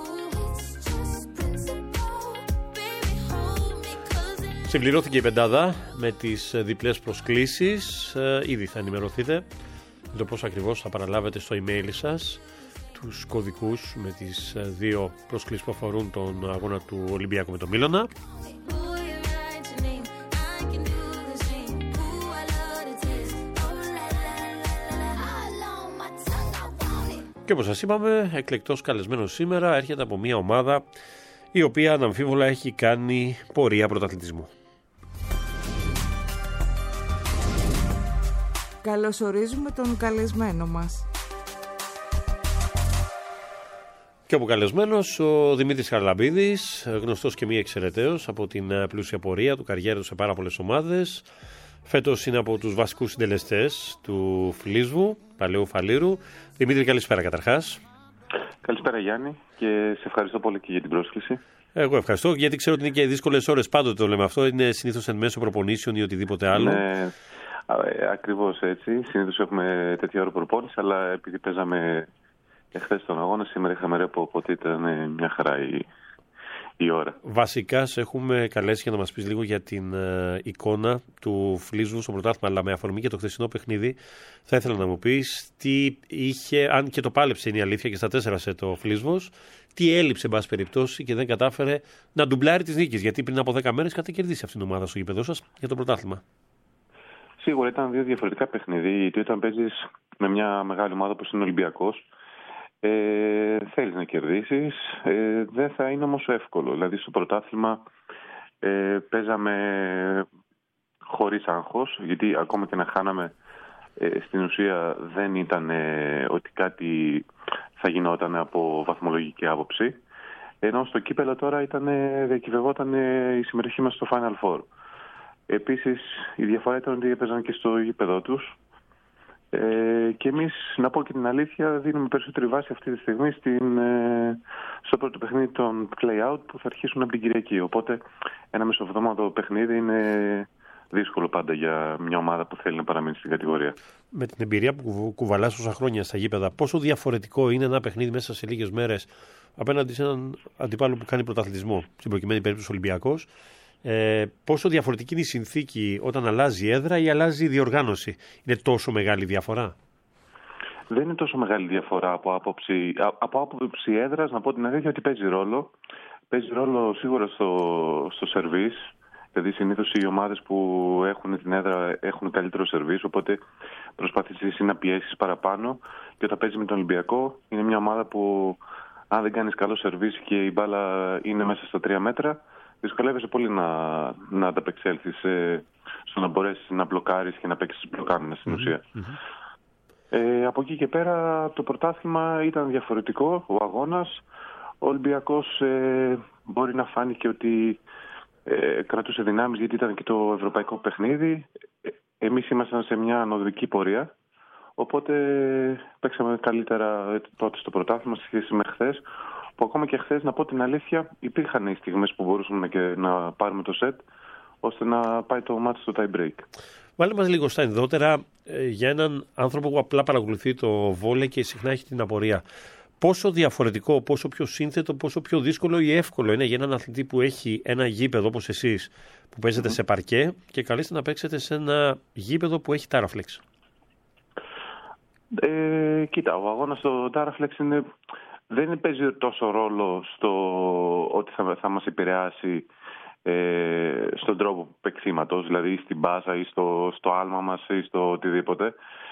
Συμπληρώθηκε η πεντάδα με τις διπλές προσκλήσεις. Ήδη θα ενημερωθείτε με το πώς ακριβώς θα παραλάβετε στο email σας τους κωδικούς με τις δύο προσκλήσεις που αφορούν τον αγώνα του Ολυμπιακού με τον Μίλωνα. Και όπως σας είπαμε, εκλεκτός καλεσμένος σήμερα έρχεται από μια ομάδα η οποία αναμφίβολα έχει κάνει πορεία πρωταθλητισμού. Καλωσορίζουμε τον καλεσμένο μας. Και ο καλεσμένος ο Δημήτρης Χαρλαμπίδης, γνωστός και μη εξαιρεταίος από την πλούσια πορεία του, καριέρα του σε πάρα πολλές ομάδες. Φέτος είναι από τους βασικούς συντελεστές του Φλίσβου, παλαιού Φαλήρου. Δημήτρη, καλησπέρα καταρχάς. Καλησπέρα Γιάννη και σε ευχαριστώ πολύ και για την πρόσκληση. Εγώ ευχαριστώ, γιατί ξέρω ότι είναι και δύσκολες ώρες, πάντοτε το λέμε αυτό. Είναι συνήθως εν μέσω προπονήσεων ή οτιδήποτε άλλο. Ναι, ακριβώς έτσι. Συνήθως έχουμε τέτοια ώρα προπόνηση, αλλά επειδή παίζαμε εχθές τον αγώνα, σήμερα είχαμε ρέπο, οπότε ήταν μια χαρά η ώρα. Βασικά, σε έχουμε καλέσει για να μας πεις λίγο για την εικόνα του Φλίσβου στο πρωτάθλημα, αλλά με αφορμή και το χθεσινό παιχνίδι. Θα ήθελα να μου πεις τι είχε, αν και το πάλεψε είναι η αλήθεια και στα 4 σε το Φλίσβος, τι έλειψε, εν πάση περιπτώσει, και δεν κατάφερε να ντουμπλάρει τις νίκες. Γιατί πριν από 10 μέρες είχατε κερδίσει αυτήν την ομάδα στο γήπεδο σας για το πρωτάθλημα. Σίγουρα ήταν δύο διαφορετικά παιχνίδια. Γιατί όταν παίζεις με μια μεγάλη ομάδα όπως είναι ο Ολυμπιακός, θέλεις να κερδίσεις, δεν θα είναι όμως εύκολο. Δηλαδή στο πρωτάθλημα παίζαμε χωρίς άγχος, γιατί ακόμα και να χάναμε, στην ουσία δεν ήταν ότι κάτι θα γινόταν από βαθμολογική άποψη. Ενώ στο κύπελλο τώρα διακυβευόταν η συμμετοχή μας στο Final Four. Επίσης η διαφορά ήταν ότι έπαιζαν και στο γήπεδο τους. Και εμείς, να πω και την αλήθεια, δίνουμε περισσότερη βάση αυτή τη στιγμή στο πρώτο παιχνίδι των play-out που θα αρχίσουν από την Κυριακή. Οπότε ένα μεσοβδόμαδο παιχνίδι είναι δύσκολο πάντα για μια ομάδα που θέλει να παραμείνει στην κατηγορία. Με την εμπειρία που κουβαλάς τόσα χρόνια στα γήπεδα, πόσο διαφορετικό είναι ένα παιχνίδι μέσα σε λίγες μέρες απέναντι σε έναν αντίπαλο που κάνει πρωταθλητισμό, στην προκειμένη περίπτωση Ολυμπιακός? Πόσο διαφορετική είναι η συνθήκη όταν αλλάζει η έδρα ή αλλάζει η διοργάνωση? Είναι τόσο μεγάλη διαφορά? Δεν είναι τόσο μεγάλη διαφορά από άποψη έδρας. Να πω την αλήθεια ότι παίζει ρόλο. Παίζει ρόλο σίγουρα στο σερβίς. Δηλαδή συνήθως οι ομάδες που έχουν την έδρα έχουν καλύτερο σερβίς, οπότε προσπαθείς εσύ να πιέσεις παραπάνω. Και όταν παίζει με τον Ολυμπιακό, είναι μια ομάδα που αν δεν κάνεις καλό σερβίς και η μπάλα είναι μέσα στα 3 μέτρα, δυσκολεύεσαι πολύ να ανταπεξέλθεις στο να μπορέσεις να μπλοκάρεις και να παίξεις μπλοκάμινες στην ουσία. Από εκεί και πέρα το πρωτάθλημα ήταν διαφορετικό, ο αγώνας. Ο Ολυμπιακός μπορεί να φάνηκε ότι κρατούσε δυνάμεις, γιατί ήταν και το ευρωπαϊκό παιχνίδι. Εμείς ήμασταν σε μια ανωδική πορεία, οπότε παίξαμε καλύτερα τότε στο πρωτάθλημα σε σχέση με χθες, που ακόμα και χθες, να πω την αλήθεια, υπήρχαν οι στιγμές που μπορούσαμε να πάρουμε το σετ ώστε να πάει το μάτι στο tie break. Βάλε μας λίγο στα ενδότερα για έναν άνθρωπο που απλά παρακολουθεί το βόλεϊ και συχνά έχει την απορία. Πόσο διαφορετικό, πόσο πιο σύνθετο, πόσο πιο δύσκολο ή εύκολο είναι για έναν αθλητή που έχει ένα γήπεδο όπως εσείς, που παίζετε σε παρκέ, και καλείστε να παίξετε σε ένα γήπεδο που έχει Taraflex? Κοίτα, ο αγώνας στο Taraflex δεν παίζει τόσο ρόλο στο ότι θα μας επηρεάσει στον τρόπο παίξηματος, δηλαδή στην μπάσα ή στο άλμα μας ή στο οτιδήποτε.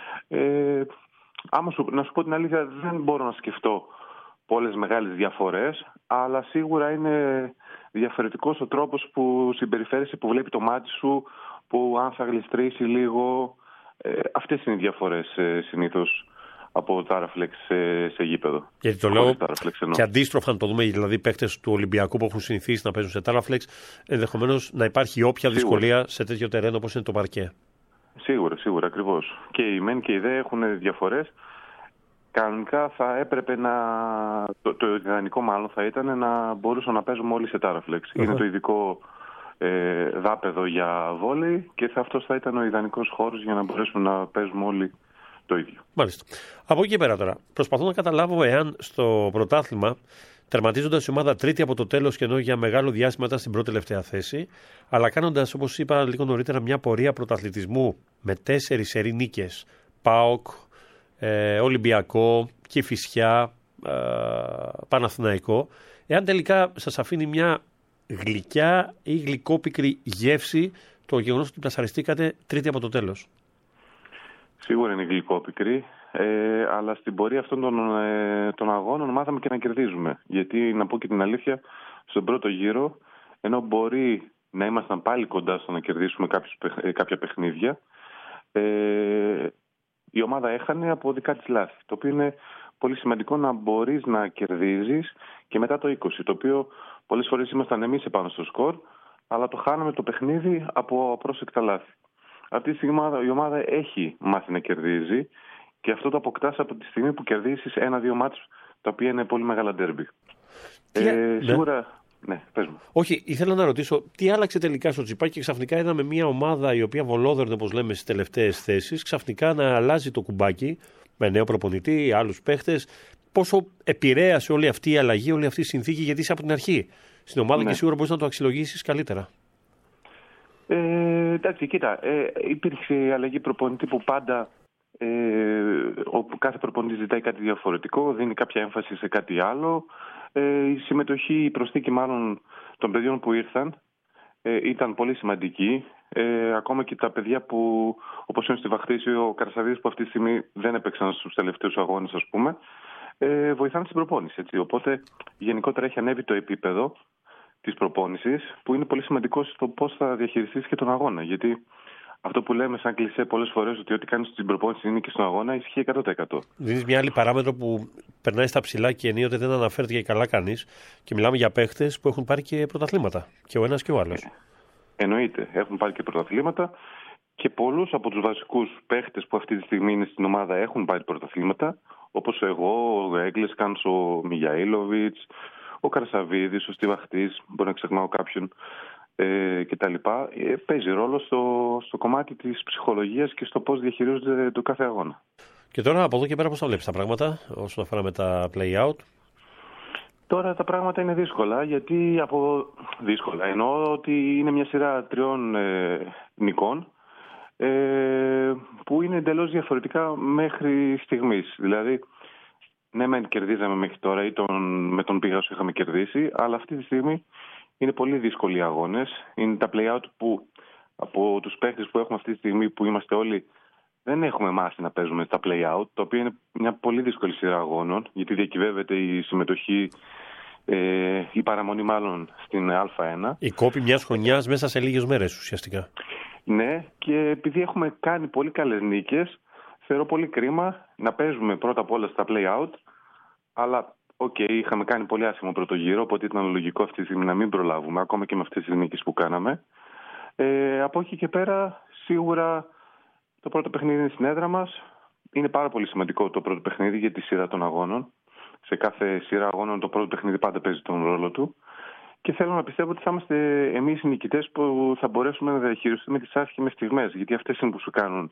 Να σου πω την αλήθεια, δεν μπορώ να σκεφτώ πολλές μεγάλες διαφορές, αλλά σίγουρα είναι διαφορετικός ο τρόπος που συμπεριφέρεσαι, που βλέπει το μάτι σου, που αν θα γλιστρήσει λίγο. Αυτές είναι οι διαφορές συνήθως από Τάραφλεξ σε γήπεδο. Γιατί το λέω και αντίστροφα, αν το δούμε, δηλαδή παίκτες του Ολυμπιακού που έχουν συνηθίσει να παίζουν σε Τάραφλεξ, ενδεχομένως να υπάρχει όποια δυσκολία σε τέτοιο τερένο όπως είναι το παρκέ. Σίγουρα, ακριβώς. Και οι μεν και οι δε έχουν διαφορές. Κανονικά θα έπρεπε το ιδανικό μάλλον θα ήταν να μπορούσαν να παίζουμε όλοι σε Τάραφλεξ. Είναι το ειδικό δάπεδο για βόλεϊ και αυτός θα ήταν ο ιδανικός χώρος για να μπορέσουμε να παίζουμε όλοι το ίδιο. Μάλιστα. Από εκεί και πέρα τώρα, προσπαθώ να καταλάβω εάν στο πρωτάθλημα, τερματίζοντας η ομάδα τρίτη από το τέλος και ενώ για μεγάλο διάστημα ήταν στην πρώτη τελευταία θέση, αλλά κάνοντας, όπως είπα λίγο νωρίτερα, μια πορεία πρωταθλητισμού με 4 σερί νίκες, ΠΑΟΚ, Ολυμπιακό, Κηφισιά, Παναθηναϊκό, εάν τελικά σας αφήνει μια γλυκιά ή γλυκόπικρη γεύση το γεγονός ότι πλασαριστήκατε τρίτη από το τέλος. Σίγουρα είναι γλυκόπικρη, αλλά στην πορεία αυτών των αγώνων μάθαμε και να κερδίζουμε. Γιατί, να πω και την αλήθεια, στον πρώτο γύρο, ενώ μπορεί να ήμασταν πάλι κοντά στο να κερδίσουμε κάποια παιχνίδια, η ομάδα έχανε από δικά της λάθη. Το οποίο είναι πολύ σημαντικό να μπορείς να κερδίζεις και μετά το 20. Το οποίο πολλές φορές ήμασταν εμείς επάνω στο σκορ, αλλά το χάναμε το παιχνίδι από απρόσεκτα λάθη. Αυτή τη στιγμή η ομάδα έχει μάθει να κερδίζει και αυτό το αποκτάς από τη στιγμή που κερδίσεις 1-2 μάτς τα οποία είναι πολύ μεγάλα ντέρμπι. Σίγουρα. Ναι, πες μου. Όχι, ήθελα να ρωτήσω τι άλλαξε τελικά στο Τσιπάκι και ξαφνικά είδαμε μια ομάδα η οποία βολόδερνε, όπως λέμε, στις τελευταίες θέσεις, ξαφνικά να αλλάζει το κουμπάκι με νέο προπονητή, άλλους παίχτες. Πόσο επηρέασε όλη αυτή η αλλαγή, όλη αυτή η συνθήκη, γιατί είσαι από την αρχή στην ομάδα και σίγουρα μπορείς να το αξιολογήσεις καλύτερα. Εντάξει, κοίτα, υπήρξε αλλαγή προπονητή που πάντα όπου κάθε προπονητή ζητάει κάτι διαφορετικό, δίνει κάποια έμφαση σε κάτι άλλο. Η συμμετοχή, η προσθήκη μάλλον των παιδιών που ήρθαν ήταν πολύ σημαντική. Ακόμα και τα παιδιά που, όπως είναι στη Βαχτίση, ο Καρσαβίδης που αυτή τη στιγμή δεν έπαιξαν στους τελευταίους αγώνες, ας πούμε, βοηθάνε στην προπόνηση. Έτσι. Οπότε γενικότερα έχει ανέβει το επίπεδο της προπόνησης, που είναι πολύ σημαντικό στο πώς θα διαχειριστείς και τον αγώνα. Γιατί αυτό που λέμε σαν κλισέ πολλές φορές, ότι ό,τι κάνεις στην προπόνηση είναι και στον αγώνα, ισχύει 100%. Δίνεις μια άλλη παράμετρο που περνάει στα ψηλά και ενίοτε δεν αναφέρεται και καλά κανείς. Και μιλάμε για παίχτες που έχουν πάρει και πρωταθλήματα. Και ο ένας και ο άλλος. Εννοείται. Έχουν πάρει και πρωταθλήματα. Και πολλούς από τους βασικούς παίχτες που αυτή τη στιγμή είναι στην ομάδα έχουν πάρει πρωταθλήματα. Όπως εγώ, ο Έγκλεσκανς, ο Μιγιαήλοβιτς, ο Καρσαβίδης, ο Στιβαχτής, μπορεί να ξεχνάω κάποιον. κτλ. Παίζει ρόλο στο κομμάτι της ψυχολογίας και στο πώς διαχειρίζονται το κάθε αγώνα. Και τώρα από εδώ και πέρα πώς θα βλέπεις τα πράγματα όσον αφορά με τα play-out? Τώρα τα πράγματα είναι δύσκολα, γιατί δύσκολα εννοώ ότι είναι μια σειρά 3 νικών που είναι εντελώς διαφορετικά μέχρι στιγμής. Δηλαδή, ναι, μεν κερδίζαμε μέχρι τώρα ή με τον Πίγασο είχαμε κερδίσει, αλλά αυτή τη στιγμή είναι πολύ δύσκολοι οι αγώνες. Είναι τα play-out που από τους παίκτες που έχουμε αυτή τη στιγμή, που είμαστε όλοι, δεν έχουμε μάθει να παίζουμε στα play-out, το οποίο είναι μια πολύ δύσκολη σειρά αγώνων, γιατί διακυβεύεται η συμμετοχή, η παραμονή μάλλον στην Α1. Η κόπη μιας χρονιάς μέσα σε λίγες μέρες ουσιαστικά. Ναι, και επειδή έχουμε κάνει πολύ καλές νίκες, θεωρώ πολύ κρίμα να παίζουμε πρώτα απ' όλα στα play-out, αλλά είχαμε κάνει πολύ άσχημο πρώτο γύρο, οπότε ήταν λογικό αυτή τη στιγμή να μην προλάβουμε, ακόμα και με αυτές τις νίκες που κάναμε. Από εκεί και πέρα, σίγουρα το πρώτο παιχνίδι είναι στην έδρα μας. Είναι πάρα πολύ σημαντικό το πρώτο παιχνίδι για τη σειρά των αγώνων. Σε κάθε σειρά αγώνων το πρώτο παιχνίδι πάντα παίζει τον ρόλο του. Και θέλω να πιστεύω ότι θα είμαστε εμείς οι νικητές που θα μπορέσουμε να διαχειριστούμε τις άσχημες στιγμές, γιατί αυτές είναι που σου κάνουν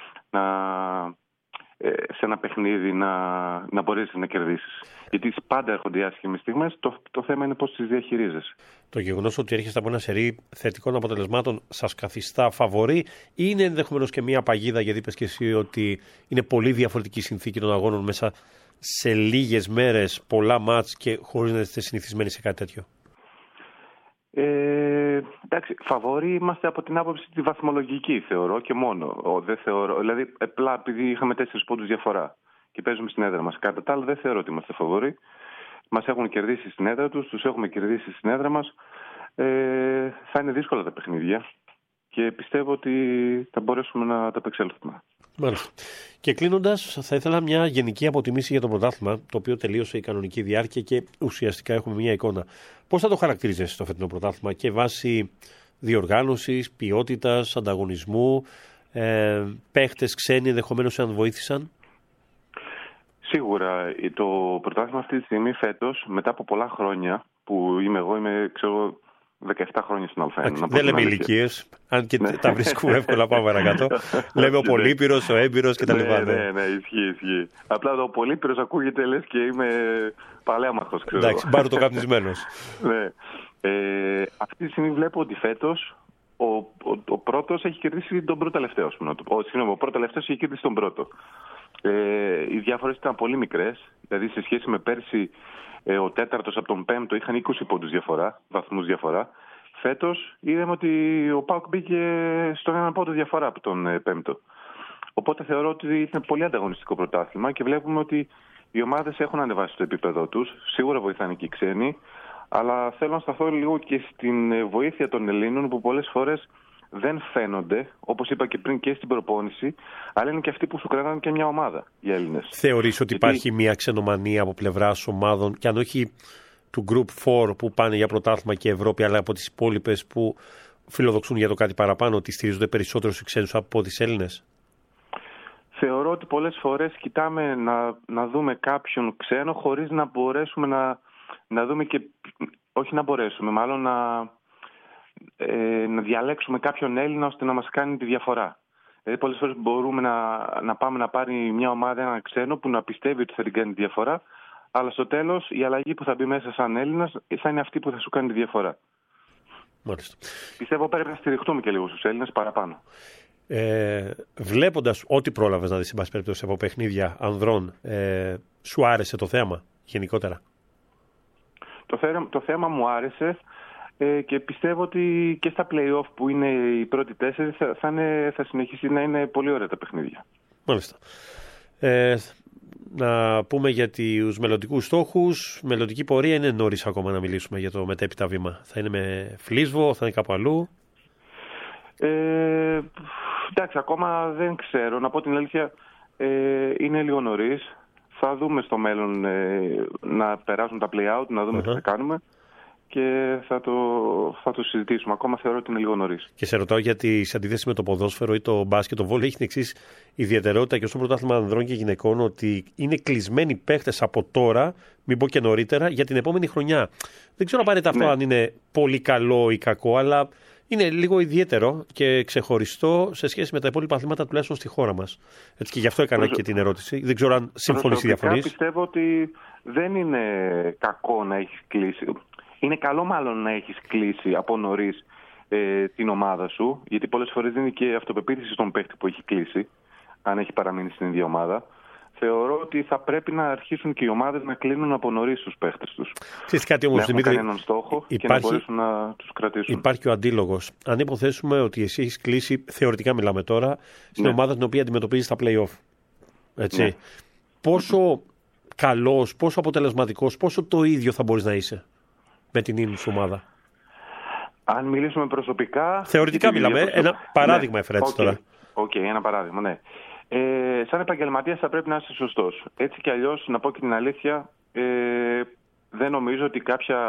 σε ένα παιχνίδι να μπορέσεις να κερδίσεις. Γιατί πάντα έρχονται οι άσχημες στιγμές, το θέμα είναι πώς τις διαχειρίζεσαι. Το γεγονός ότι έρχεστε από ένα σερί θετικών αποτελεσμάτων σας καθιστά φαβορί, ή είναι ενδεχομένως και μια παγίδα, γιατί είπες και εσύ ότι είναι πολύ διαφορετική συνθήκη των αγώνων μέσα σε λίγες μέρες, πολλά μάτς και χωρίς να είστε συνηθισμένοι σε κάτι τέτοιο? Εντάξει, φαβόροι είμαστε από την άποψη τη βαθμολογική, θεωρώ, και μόνο. Δεν θεωρώ, δηλαδή, απλά επειδή είχαμε 4 πόντους διαφορά και παίζουμε στην έδρα μας. Κατά τα άλλα, δεν θεωρώ ότι είμαστε φαβόροι. Μας έχουν κερδίσει στην έδρα τους, τους έχουμε κερδίσει στην έδρα μας. Θα είναι δύσκολα τα παιχνίδια και πιστεύω ότι θα μπορέσουμε να τα απεξέλθουμε. Μάλιστα. Και κλείνοντας, θα ήθελα μια γενική αποτιμήση για το πρωτάθλημα, το οποίο τελείωσε η κανονική διάρκεια και ουσιαστικά έχουμε μια εικόνα. Πώς θα το χαρακτηρίζεσαι το φετινό πρωτάθλημα και βάσει διοργάνωσης, ποιότητας, ανταγωνισμού, παίχτες ξένοι ενδεχομένως αν βοήθησαν? Σίγουρα το πρωτάθλημα αυτή τη στιγμή φέτος, μετά από πολλά χρόνια που είμαι ξέρω 17 χρόνια στην Α1. Δεν λέμε ηλικίες, αν και τα βρίσκουμε εύκολα, πάμε παρακάτω. Λέμε ο Πολύπυρος, ο Έμπειρος κτλ. Ναι, ισχύει. Απλά το Πολύπυρος ακούγεται λες και είμαι παλέμαχος, ξέρω. Εντάξει, μπάρω το καπνισμένος. Ναι. Αυτή τη στιγμή βλέπω ότι φέτος ο πρώτος έχει κερδίσει τον πρώτο τελευταίο. Ο πρώτο τελευταίος έχει κερδίσει τον πρώτο. Οι διαφορές ήταν πολύ μικρές, δηλαδή σε σχέση με πέρσι ο τέταρτος από τον πέμπτο είχαν 20 πόντους διαφορά, βαθμούς διαφορά. Φέτος είδαμε ότι ο ΠΑΟΚ μπήκε στον έναν πόντο διαφορά από τον πέμπτο. Οπότε θεωρώ ότι είναι πολύ ανταγωνιστικό πρωτάθλημα και βλέπουμε ότι οι ομάδες έχουν ανεβάσει το επίπεδό τους. Σίγουρα βοηθάνε και οι ξένοι, αλλά θέλω να σταθώ λίγο και στην βοήθεια των Ελλήνων που πολλές φορές δεν φαίνονται, όπως είπα και πριν και στην προπόνηση, αλλά είναι και αυτοί που σου κρατάνε και μια ομάδα, οι Έλληνες. Θεωρείς ότι υπάρχει μια ξενομανία από πλευράς ομάδων, και αν όχι του Group 4 που πάνε για πρωτάθλημα και Ευρώπη, αλλά από τις υπόλοιπες που φιλοδοξούν για το κάτι παραπάνω, ότι στηρίζονται περισσότερο στους ξένους από τις Έλληνες? Θεωρώ ότι πολλές φορές κοιτάμε να δούμε κάποιον ξένο χωρίς να μπορέσουμε να δούμε και... Όχι να μπορέσουμε, μάλλον να διαλέξουμε κάποιον Έλληνα ώστε να μας κάνει τη διαφορά. Δηλαδή πολλές φορές μπορούμε να πάμε να πάρει μια ομάδα έναν ξένο που να πιστεύει ότι θα την κάνει τη διαφορά, αλλά στο τέλος η αλλαγή που θα μπει μέσα σαν Έλληνας θα είναι αυτή που θα σου κάνει τη διαφορά. Μάλιστα. Πιστεύω πρέπει να στηριχτούμε και λίγο στους Έλληνες παραπάνω. Βλέποντας ό,τι πρόλαβες να δεις, εν πάση περιπτώσει, από παιχνίδια ανδρών, σου άρεσε το θέμα γενικότερα? Το θέμα μου άρεσε και πιστεύω ότι και στα play-off που είναι οι πρώτοι 4 θα συνεχίσει να είναι πολύ ωραία τα παιχνίδια. Μάλιστα. Να πούμε για τους μελλοντικούς στόχους. Μελλοντική πορεία είναι νωρίς ακόμα να μιλήσουμε για το μετέπειτα βήμα. Θα είναι με Φλίσβο, θα είναι κάπου αλλού? Εντάξει, ακόμα δεν ξέρω. Να πω την αλήθεια, είναι λίγο νωρίς. Θα δούμε στο μέλλον να περάσουν τα play-out, να δούμε τι θα κάνουμε και θα το συζητήσουμε. Ακόμα θεωρώ ότι είναι λίγο νωρίς. Και σε ρωτάω γιατί σε αντίθεση με το ποδόσφαιρο ή το μπάσκετ, το βόλεϊ έχει την εξής ιδιαιτερότητα και στο πρωτάθλημα ανδρών και γυναικών, ότι είναι κλεισμένοι παίχτες από τώρα, μην πω και νωρίτερα, για την επόμενη χρονιά. Δεν ξέρω απαραίτητα αυτό αν είναι πολύ καλό ή κακό, αλλά είναι λίγο ιδιαίτερο και ξεχωριστό σε σχέση με τα υπόλοιπα αθλήματα, τουλάχιστον στη χώρα μας. Έτσι, και γι' αυτό έκανα και την ερώτηση. Δεν ξέρω αν συμφωνείς ή διαφωνείς. Πιστεύω ότι δεν είναι κακό να έχεις κλείσει. Είναι καλό μάλλον να έχεις κλείσει από νωρίς την ομάδα σου, γιατί πολλές φορές δίνει και αυτοπεποίθηση στον παίχτη που έχει κλείσει, αν έχει παραμείνει στην ίδια ομάδα. Θεωρώ ότι θα πρέπει να αρχίσουν και οι ομάδες να κλείνουν από νωρίς τους παίχτες τους. Ξέρεις κάτι όμως, Δημήτρη, να έχουν έναν στόχο και να μπορέσουν να τους κρατήσουν. Υπάρχει ο αντίλογος. Αν υποθέσουμε ότι εσύ έχεις κλείσει, θεωρητικά μιλάμε τώρα, στην ομάδα την οποία αντιμετωπίζεις τα play-off. Έτσι. Ναι. Πόσο καλός, πόσο αποτελεσματικός, πόσο το ίδιο θα μπορείς να είσαι με την ίδια σου ομάδα? Αν μιλήσουμε προσωπικά... Θεωρητικά μιλάμε. Ένα παράδειγμα έφερα έτσι τώρα. Ένα παράδειγμα, ναι. Σαν επαγγελματίας θα πρέπει να είσαι σωστός. Έτσι κι αλλιώς, να πω και την αλήθεια, δεν νομίζω ότι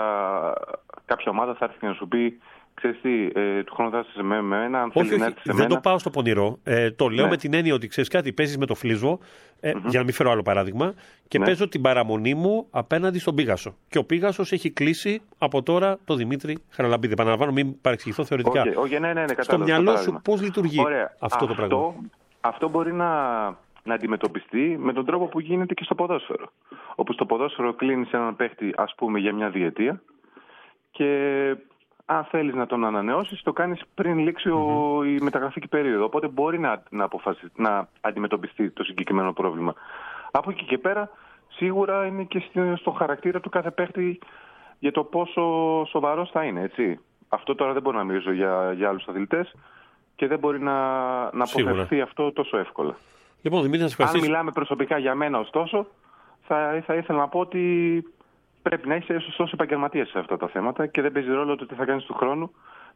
κάποια ομάδα θα έρθει να σου πει, ξέρεις τι, του χρόνου θα είσαι με εμένα, αν θέλει να έρθει σε μένα. Δεν το πάω στο πονηρό. Το λέω με την έννοια ότι, ξέρεις κάτι, παίζεις με το Φλίσβο, για να μην φέρω άλλο παράδειγμα, και παίζω την παραμονή μου απέναντι στον Πίγασο. Και ο Πίγασος έχει κλείσει από τώρα το Δημήτρη Χαραλαμπίδη. Επαναλαμβάνω, μην παρεξηγηθώ θεωρητικά. Ναι, στο μυαλό σου πώς λειτουργεί αυτό το πράγμα? Αυτό μπορεί να αντιμετωπιστεί με τον τρόπο που γίνεται και στο ποδόσφαιρο. Όπου στο ποδόσφαιρο κλείνεις έναν παίχτη, ας πούμε, για μια διετία και αν θέλεις να τον ανανεώσεις, το κάνεις πριν λήξει η μεταγραφική περίοδο. Οπότε μπορεί να αντιμετωπιστεί το συγκεκριμένο πρόβλημα. Από εκεί και πέρα, σίγουρα είναι και στο χαρακτήρα του κάθε παίχτη για το πόσο σοβαρός θα είναι, έτσι. Αυτό τώρα δεν μπορώ να μιλήσω για άλλους αθλητές και δεν μπορεί να αποφευθεί αυτό τόσο εύκολα. Λοιπόν, Δημήτρη, αν μιλάμε προσωπικά για μένα, ωστόσο, θα ήθελα να πω ότι πρέπει να είσαι σωστός επαγγελματίας σε αυτά τα θέματα και δεν παίζει ρόλο το τι θα κάνεις του χρόνου.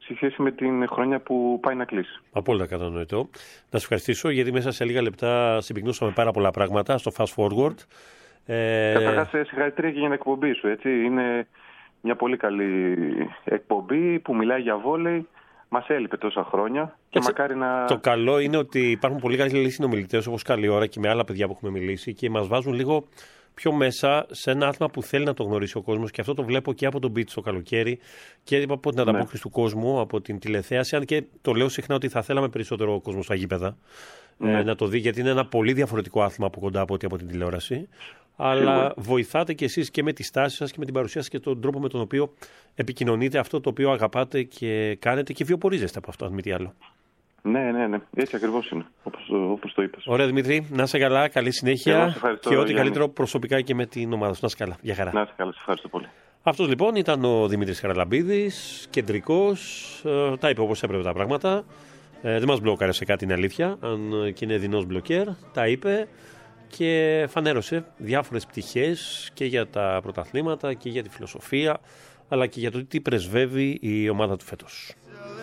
σε σχέση με την χρονιά που πάει να κλείσει. Απόλυτα κατανοητό. Να σε ευχαριστήσω, γιατί μέσα σε λίγα λεπτά συμπυκνούσαμε πάρα πολλά πράγματα στο Fast Forward. Καταρχάς, συγχαρητήρια και για την εκπομπή σου. Έτσι. Είναι μια πολύ καλή εκπομπή που μιλάει για βόλεϊ. Μας έλειπε τόσα χρόνια και μακάρι να... Το καλό είναι ότι υπάρχουν πολύ καλοί συνομιλητές, όπως καλή ώρα και με άλλα παιδιά που έχουμε μιλήσει, και μας βάζουν λίγο πιο μέσα σε ένα άθλημα που θέλει να το γνωρίσει ο κόσμος, και αυτό το βλέπω και από τον beach το καλοκαίρι και από την ανταπόκριση του κόσμου, από την τηλεθέαση. Αν και το λέω συχνά ότι θα θέλαμε περισσότερο κόσμο στα γήπεδα να το δει, γιατί είναι ένα πολύ διαφορετικό άθλημα από κοντά από ό,τι από την τηλεόραση. Αλλά βοηθάτε κι εσείς και με τη στάση σας και με την παρουσία σας και τον τρόπο με τον οποίο επικοινωνείτε αυτό το οποίο αγαπάτε και κάνετε και βιοπορίζεστε από αυτό, αν μη τι άλλο. Ναι. Έτσι ακριβώς είναι, όπως το είπες. Ωραία, Δημήτρη. Να είσαι καλά, καλή συνέχεια και ό,τι καλύτερο προσωπικά και με την ομάδα σου. Να είσαι καλά. Γεια χαρά. Να είσαι καλά, σε ευχαριστώ πολύ. Αυτός λοιπόν ήταν ο Δημήτρης Χαραλαμπίδης, κεντρικός. Τα είπε όπως έπρεπε τα πράγματα. Δεν μας μπλόκαρε σε κάτι, είναι αλήθεια. Αν και είναι δεινός μπλοκέρ, τα είπε και φανέρωσε διάφορες πτυχές και για τα πρωταθλήματα και για τη φιλοσοφία, αλλά και για το τι πρεσβεύει η ομάδα του φέτος.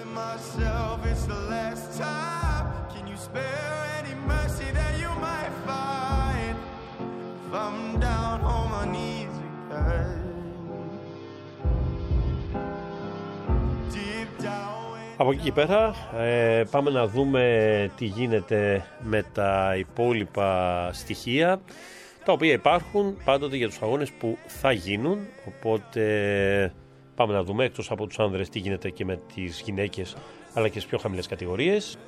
Από εκεί και πέρα πάμε να δούμε τι γίνεται με τα υπόλοιπα στοιχεία, τα οποία υπάρχουν πάντοτε για τους αγώνες που θα γίνουν. Οπότε πάμε να δούμε, εκτός από τους άνδρες, τι γίνεται και με τις γυναίκες, αλλά και στις πιο χαμηλές κατηγορίες.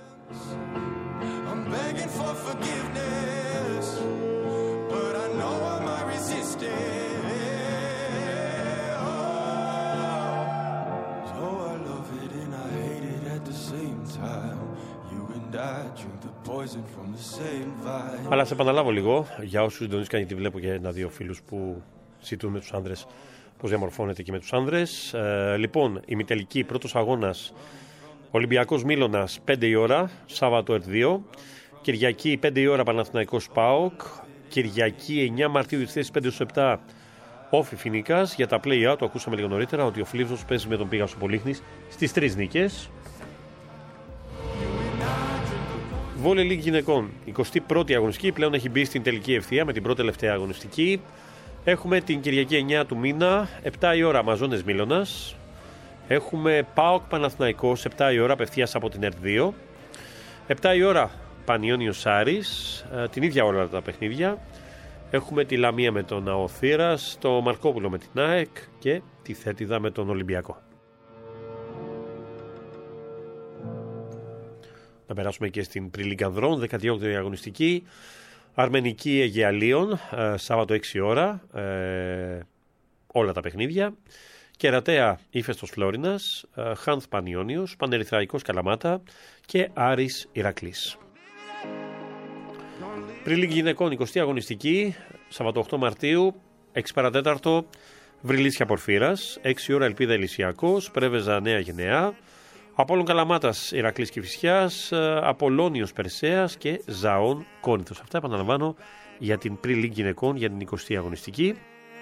Αλλά σε επαναλάβω λίγο, για όσους συντονίστηκαν, γιατί βλέπω και ένα-δύο φίλους που ζητούν με τους άνδρες πώς διαμορφώνεται και με τους άνδρες. Λοιπόν, ημιτελική, πρώτος αγώνας, Ολυμπιακός Μίλωνας 5 η ώρα, Σάββατο ΕΡΤ2. Κυριακή 5 η ώρα, Παναθηναϊκός ΠΑΟΚ. Κυριακή 9 Μαρτίου στις θέσεις 5-7, Όφη Φοινίκας. Για τα play-out, το ακούσαμε λίγο νωρίτερα, ότι ο Φλίβδος παίζει με τον Πίγασο Πολύχνης στις 3 νίκες. Βόλεϊ Λίγκ γυναικών, 21η αγωνιστική, πλέον έχει μπει στην τελική ευθεία με την πρώτη τελευταία αγωνιστική. Έχουμε την Κυριακή 9 του μήνα, 7 η ώρα, Αμαζόνες Μίλωνας. Έχουμε ΠΑΟΚ Παναθηναϊκός, 7 η ώρα, απευθείας από την ΕΡΤ2. 7 η ώρα, Πανιώνιος Άρης, την ίδια ώρα τα παιχνίδια. Έχουμε τη Λαμία με τον Αοθήρας, το Μαρκόπουλο με την ΑΕΚ και τη Θέτιδα με τον Ολυμπιακό. Να περάσουμε και στην Pre-League Ανδρών, 18η αγωνιστική. Αρμενική Αιγαιαλίων, Σάββατο 6 ώρα, όλα τα παιχνίδια. Κερατέα Ύφεστος Φλόρινας, Χάνθ Πανιώνιος, Πανερυθραϊκός Καλαμάτα και Άρης Ηρακλής. Pre-League Γυναικών, 20η αγωνιστική, Σάββατο 8 Μαρτίου, 6 παρατέταρτο, Βρυλίσια Πορφύρας, 6 ώρα Ελπίδα Ελυσιακός, Πρέβεζα Νέα Γενεά, Απόλλων Καλαμάτας Ηρακλής Κηφισιάς, Απολώνιος Περσέας και Ζαών Κόρινθος. Αυτά επαναλαμβάνω για την Pre-League Γυναικών για την 20η αγωνιστική.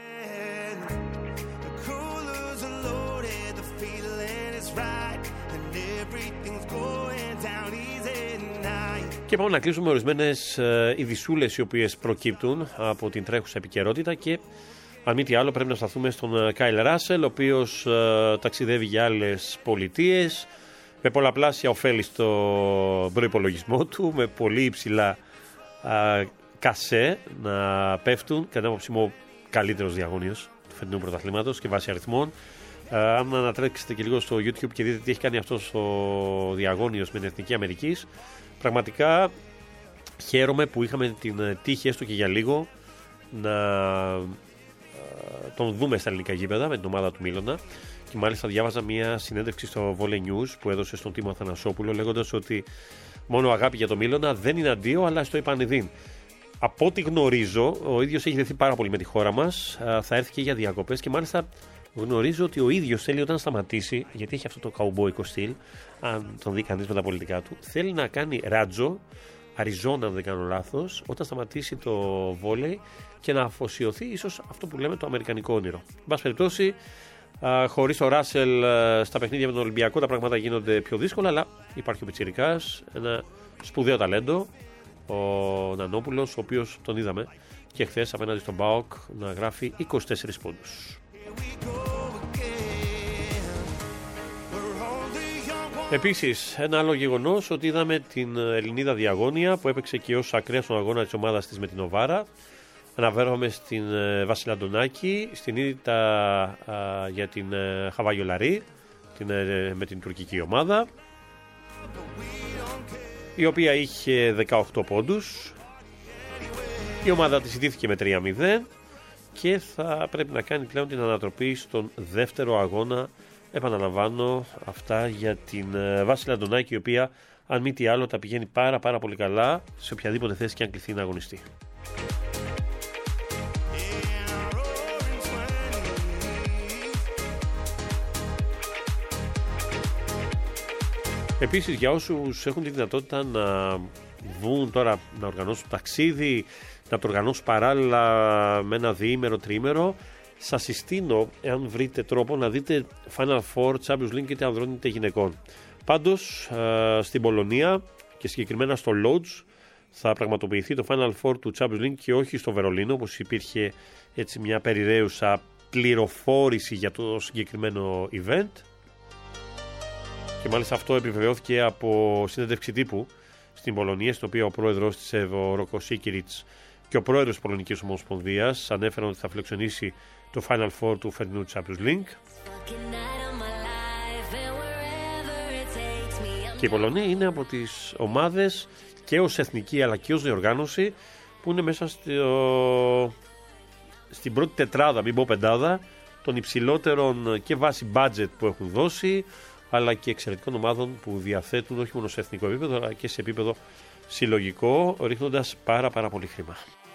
Και πάμε να κλείσουμε ορισμένες ειδισούλες οι οποίες προκύπτουν από την τρέχουσα επικαιρότητα, και αν μη τι άλλο πρέπει να σταθούμε στον Κάιλ Ράσελ, ο οποίος ταξιδεύει για άλλες πολιτείες με πολλαπλάσια ωφέλη στο προϋπολογισμό του, με πολύ υψηλά κασέ να πέφτουν, κατά την άποψή μου καλύτερος διαγωνίος του φετινού πρωταθλήματος και βάσει αριθμών. Αν ανατρέξετε και λίγο στο YouTube και δείτε τι έχει κάνει αυτός ο διαγώνιος με την Εθνική Αμερικής, πραγματικά χαίρομαι που είχαμε την τύχη έστω και για λίγο να τον δούμε στα ελληνικά γήπεδα με την ομάδα του Μίλωνα. Και μάλιστα διάβαζα μια συνέντευξη στο Volley News που έδωσε στον Τίμο Αθανασόπουλο, λέγοντας ότι μόνο αγάπη για το Μίλωνα, δεν είναι αντίο, αλλά στο υπανειδήν. Από ό,τι γνωρίζω, ο ίδιος έχει δεθεί πάρα πολύ με τη χώρα μας, θα έρθει και για διακοπές, και μάλιστα γνωρίζω ότι ο ίδιος θέλει όταν σταματήσει, γιατί έχει αυτό το καουμπόικο στυλ, αν τον δει κανείς με τα πολιτικά του, θέλει να κάνει ράτζο, Αριζόνα αν δεν κάνω λάθος, όταν σταματήσει το βόλεϊ, και να αφοσιωθεί ίσως αυτό που λέμε το αμερικανικό όνειρο. Εν πάση περιπτώσει, Χωρίς ο Ράσελ στα παιχνίδια με τον Ολυμπιακό τα πράγματα γίνονται πιο δύσκολα, αλλά υπάρχει ο Πιτσιρικάς, ένα σπουδαίο ταλέντο, ο Νανόπουλος, ο οποίος τον είδαμε και χθες απέναντι στον ΠΑΟΚ να γράφει 24 πόντους. Επίσης, ένα άλλο γεγονός, ότι είδαμε την Ελληνίδα Διαγώνια που έπαιξε και ως ακραία στον αγώνα της ομάδας της με την Οβάρα. Αναφέρομαι στην Βασίλα Αντωνάκη, στην ήττα για την Χαβάγιο Λαρή με την τουρκική ομάδα, η οποία είχε 18 πόντους. Η ομάδα της ιτήθηκε με 3-0 και θα πρέπει να κάνει πλέον την ανατροπή στον δεύτερο αγώνα. Επαναλαμβάνω αυτά για την Βάσιλα Αντωνάκη, η οποία αν μη τι άλλο τα πηγαίνει πάρα πολύ καλά σε οποιαδήποτε θέση και αν κληθεί να αγωνιστεί. Επίσης, για όσους έχουν τη δυνατότητα να βγουν τώρα να οργανώσουν ταξίδι, να το οργανώσουν παράλληλα με ένα διήμερο, τριήμερο, σας συστήνω, εάν βρείτε τρόπο, να δείτε Final Four Champions League είτε ανδρών είτε γυναικών. Πάντως, στην Πολωνία και συγκεκριμένα στο Lodz θα πραγματοποιηθεί το Final Four του Champions League και όχι στο Βερολίνο, όπως υπήρχε έτσι μια περιραίουσα πληροφόρηση για το συγκεκριμένο event. Και μάλιστα αυτό επιβεβαιώθηκε από συνέντευξη τύπου στην Πολωνία, στην οποία ο πρόεδρος της ΕΒΟ, Ρόκο Σίκιριτς, και ο πρόεδρος της Πολωνικής Ομοσπονδίας ανέφεραν ότι θα φιλοξενήσει το Final Four του φετινού Champions League. Και η Πολωνία είναι από τις ομάδες και ως εθνική αλλά και ως διοργάνωση που είναι μέσα στην πρώτη τετράδα, μην πω πεντάδα, των υψηλότερων και βάση budget που έχουν δώσει, αλλά και εξαιρετικών ομάδων που διαθέτουν όχι μόνο σε εθνικό επίπεδο αλλά και σε επίπεδο συλλογικό, ρίχνοντας πάρα πολύ χρήμα.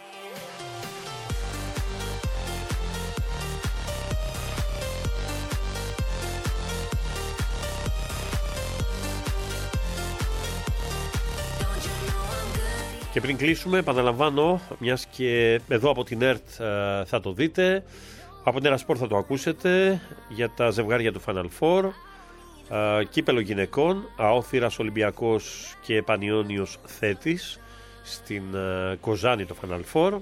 Και πριν κλείσουμε, επαναλαμβάνω, μιας και εδώ από την ΕΡΤ θα το δείτε, από την Ερασπορ θα το ακούσετε, για τα ζευγάρια του Final Four, κύπελο γυναικών, Αόθυρας Ολυμπιακός και Πανιώνιος Θέτης στην Κοζάνη το Final Four.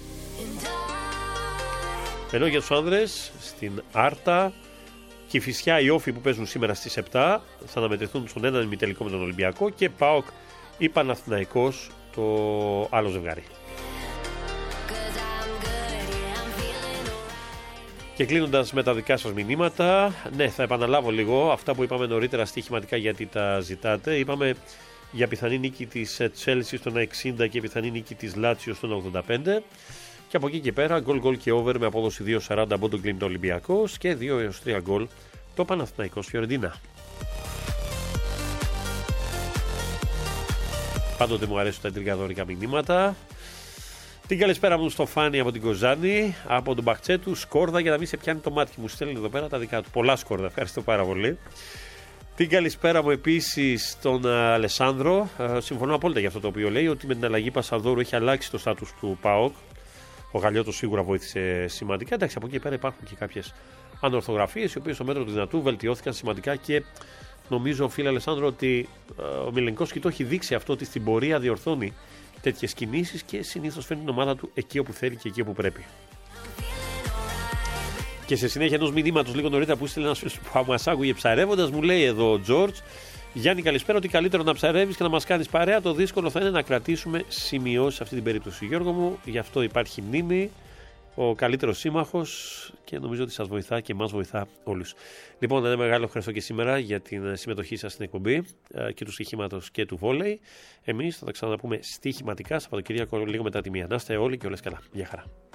Ενώ για τους άνδρες στην Άρτα, Κηφισιά, οι Όφοι που παίζουν σήμερα στις 7 θα αναμετρηθούν στον έναν ημιτελικό με τον Ολυμπιακό, και ΠΑΟΚ ή Παναθηναϊκός το άλλο ζευγάρι. Και κλείνοντας με τα δικά σας μηνύματα, ναι, θα επαναλάβω λίγο αυτά που είπαμε νωρίτερα στοιχηματικά, γιατί τα ζητάτε. Είπαμε για πιθανή νίκη της Chelsea στον 60 και πιθανή νίκη της Λάτσιο στον 85. Και από εκεί και πέρα, γκολ και over με απόδοση 2.40 Μπόντο Γκλίμπ Ολυμπιακός και 2-3 γκολ το Παναθηναϊκός Φιωρεντίνα. Πάντοτε μου αρέσουν τα εντρικαδόρικα μηνύματα. Την καλησπέρα μου στο Φάνη από την Κοζάνη, από τον Μπαχτσέτου, σκόρδα για να μην σε πιάνει το μάτι. Μου στέλνει εδώ πέρα τα δικά του. Πολλά σκόρδα, ευχαριστώ πάρα πολύ. Την καλησπέρα μου επίσης στον Αλεσάνδρο. Συμφωνώ απόλυτα για αυτό το οποίο λέει, ότι με την αλλαγή Πασαδόρου έχει αλλάξει το στάτους του ΠΑΟΚ. Ο Γαλλιώτος σίγουρα βοήθησε σημαντικά. Εντάξει, από εκεί πέρα υπάρχουν και κάποιες ανορθογραφίες, οι οποίες στο μέτρο του δυνατού βελτιώθηκαν σημαντικά, και νομίζω, φίλε Αλεσάνδρο, ότι ο Μιλενκόσκι το έχει δείξει αυτό, ότι στην πορεία διορθώνει τέτοιες κινήσεις και συνήθως φέρνει την ομάδα του εκεί όπου θέλει και εκεί όπου πρέπει. Και σε συνέχεια ενός μηνύματος λίγο νωρίτερα που έστειλε ένας φίλος που μας άκουγε ψαρεύοντας, μου λέει εδώ ο Τζόρτζ: Γιάννη, καλησπέρα, ότι καλύτερο να ψαρεύεις και να μας κάνεις παρέα. Το δύσκολο θα είναι να κρατήσουμε σημειώσεις σε αυτή την περίπτωση, Γιώργο μου. Γι' αυτό υπάρχει μνήμη, ο καλύτερος σύμμαχος, και νομίζω ότι σας βοηθά και μας βοηθά όλους. Λοιπόν, ένα μεγάλο ευχαριστώ και σήμερα για την συμμετοχή σας στην εκπομπή και του στοιχήματος και του βόλεϊ. Εμείς θα τα ξαναπούμε στοιχηματικά Σαββατοκύριακο λίγο μετά τη μία. Να είστε όλοι και όλες καλά. Γεια χαρά.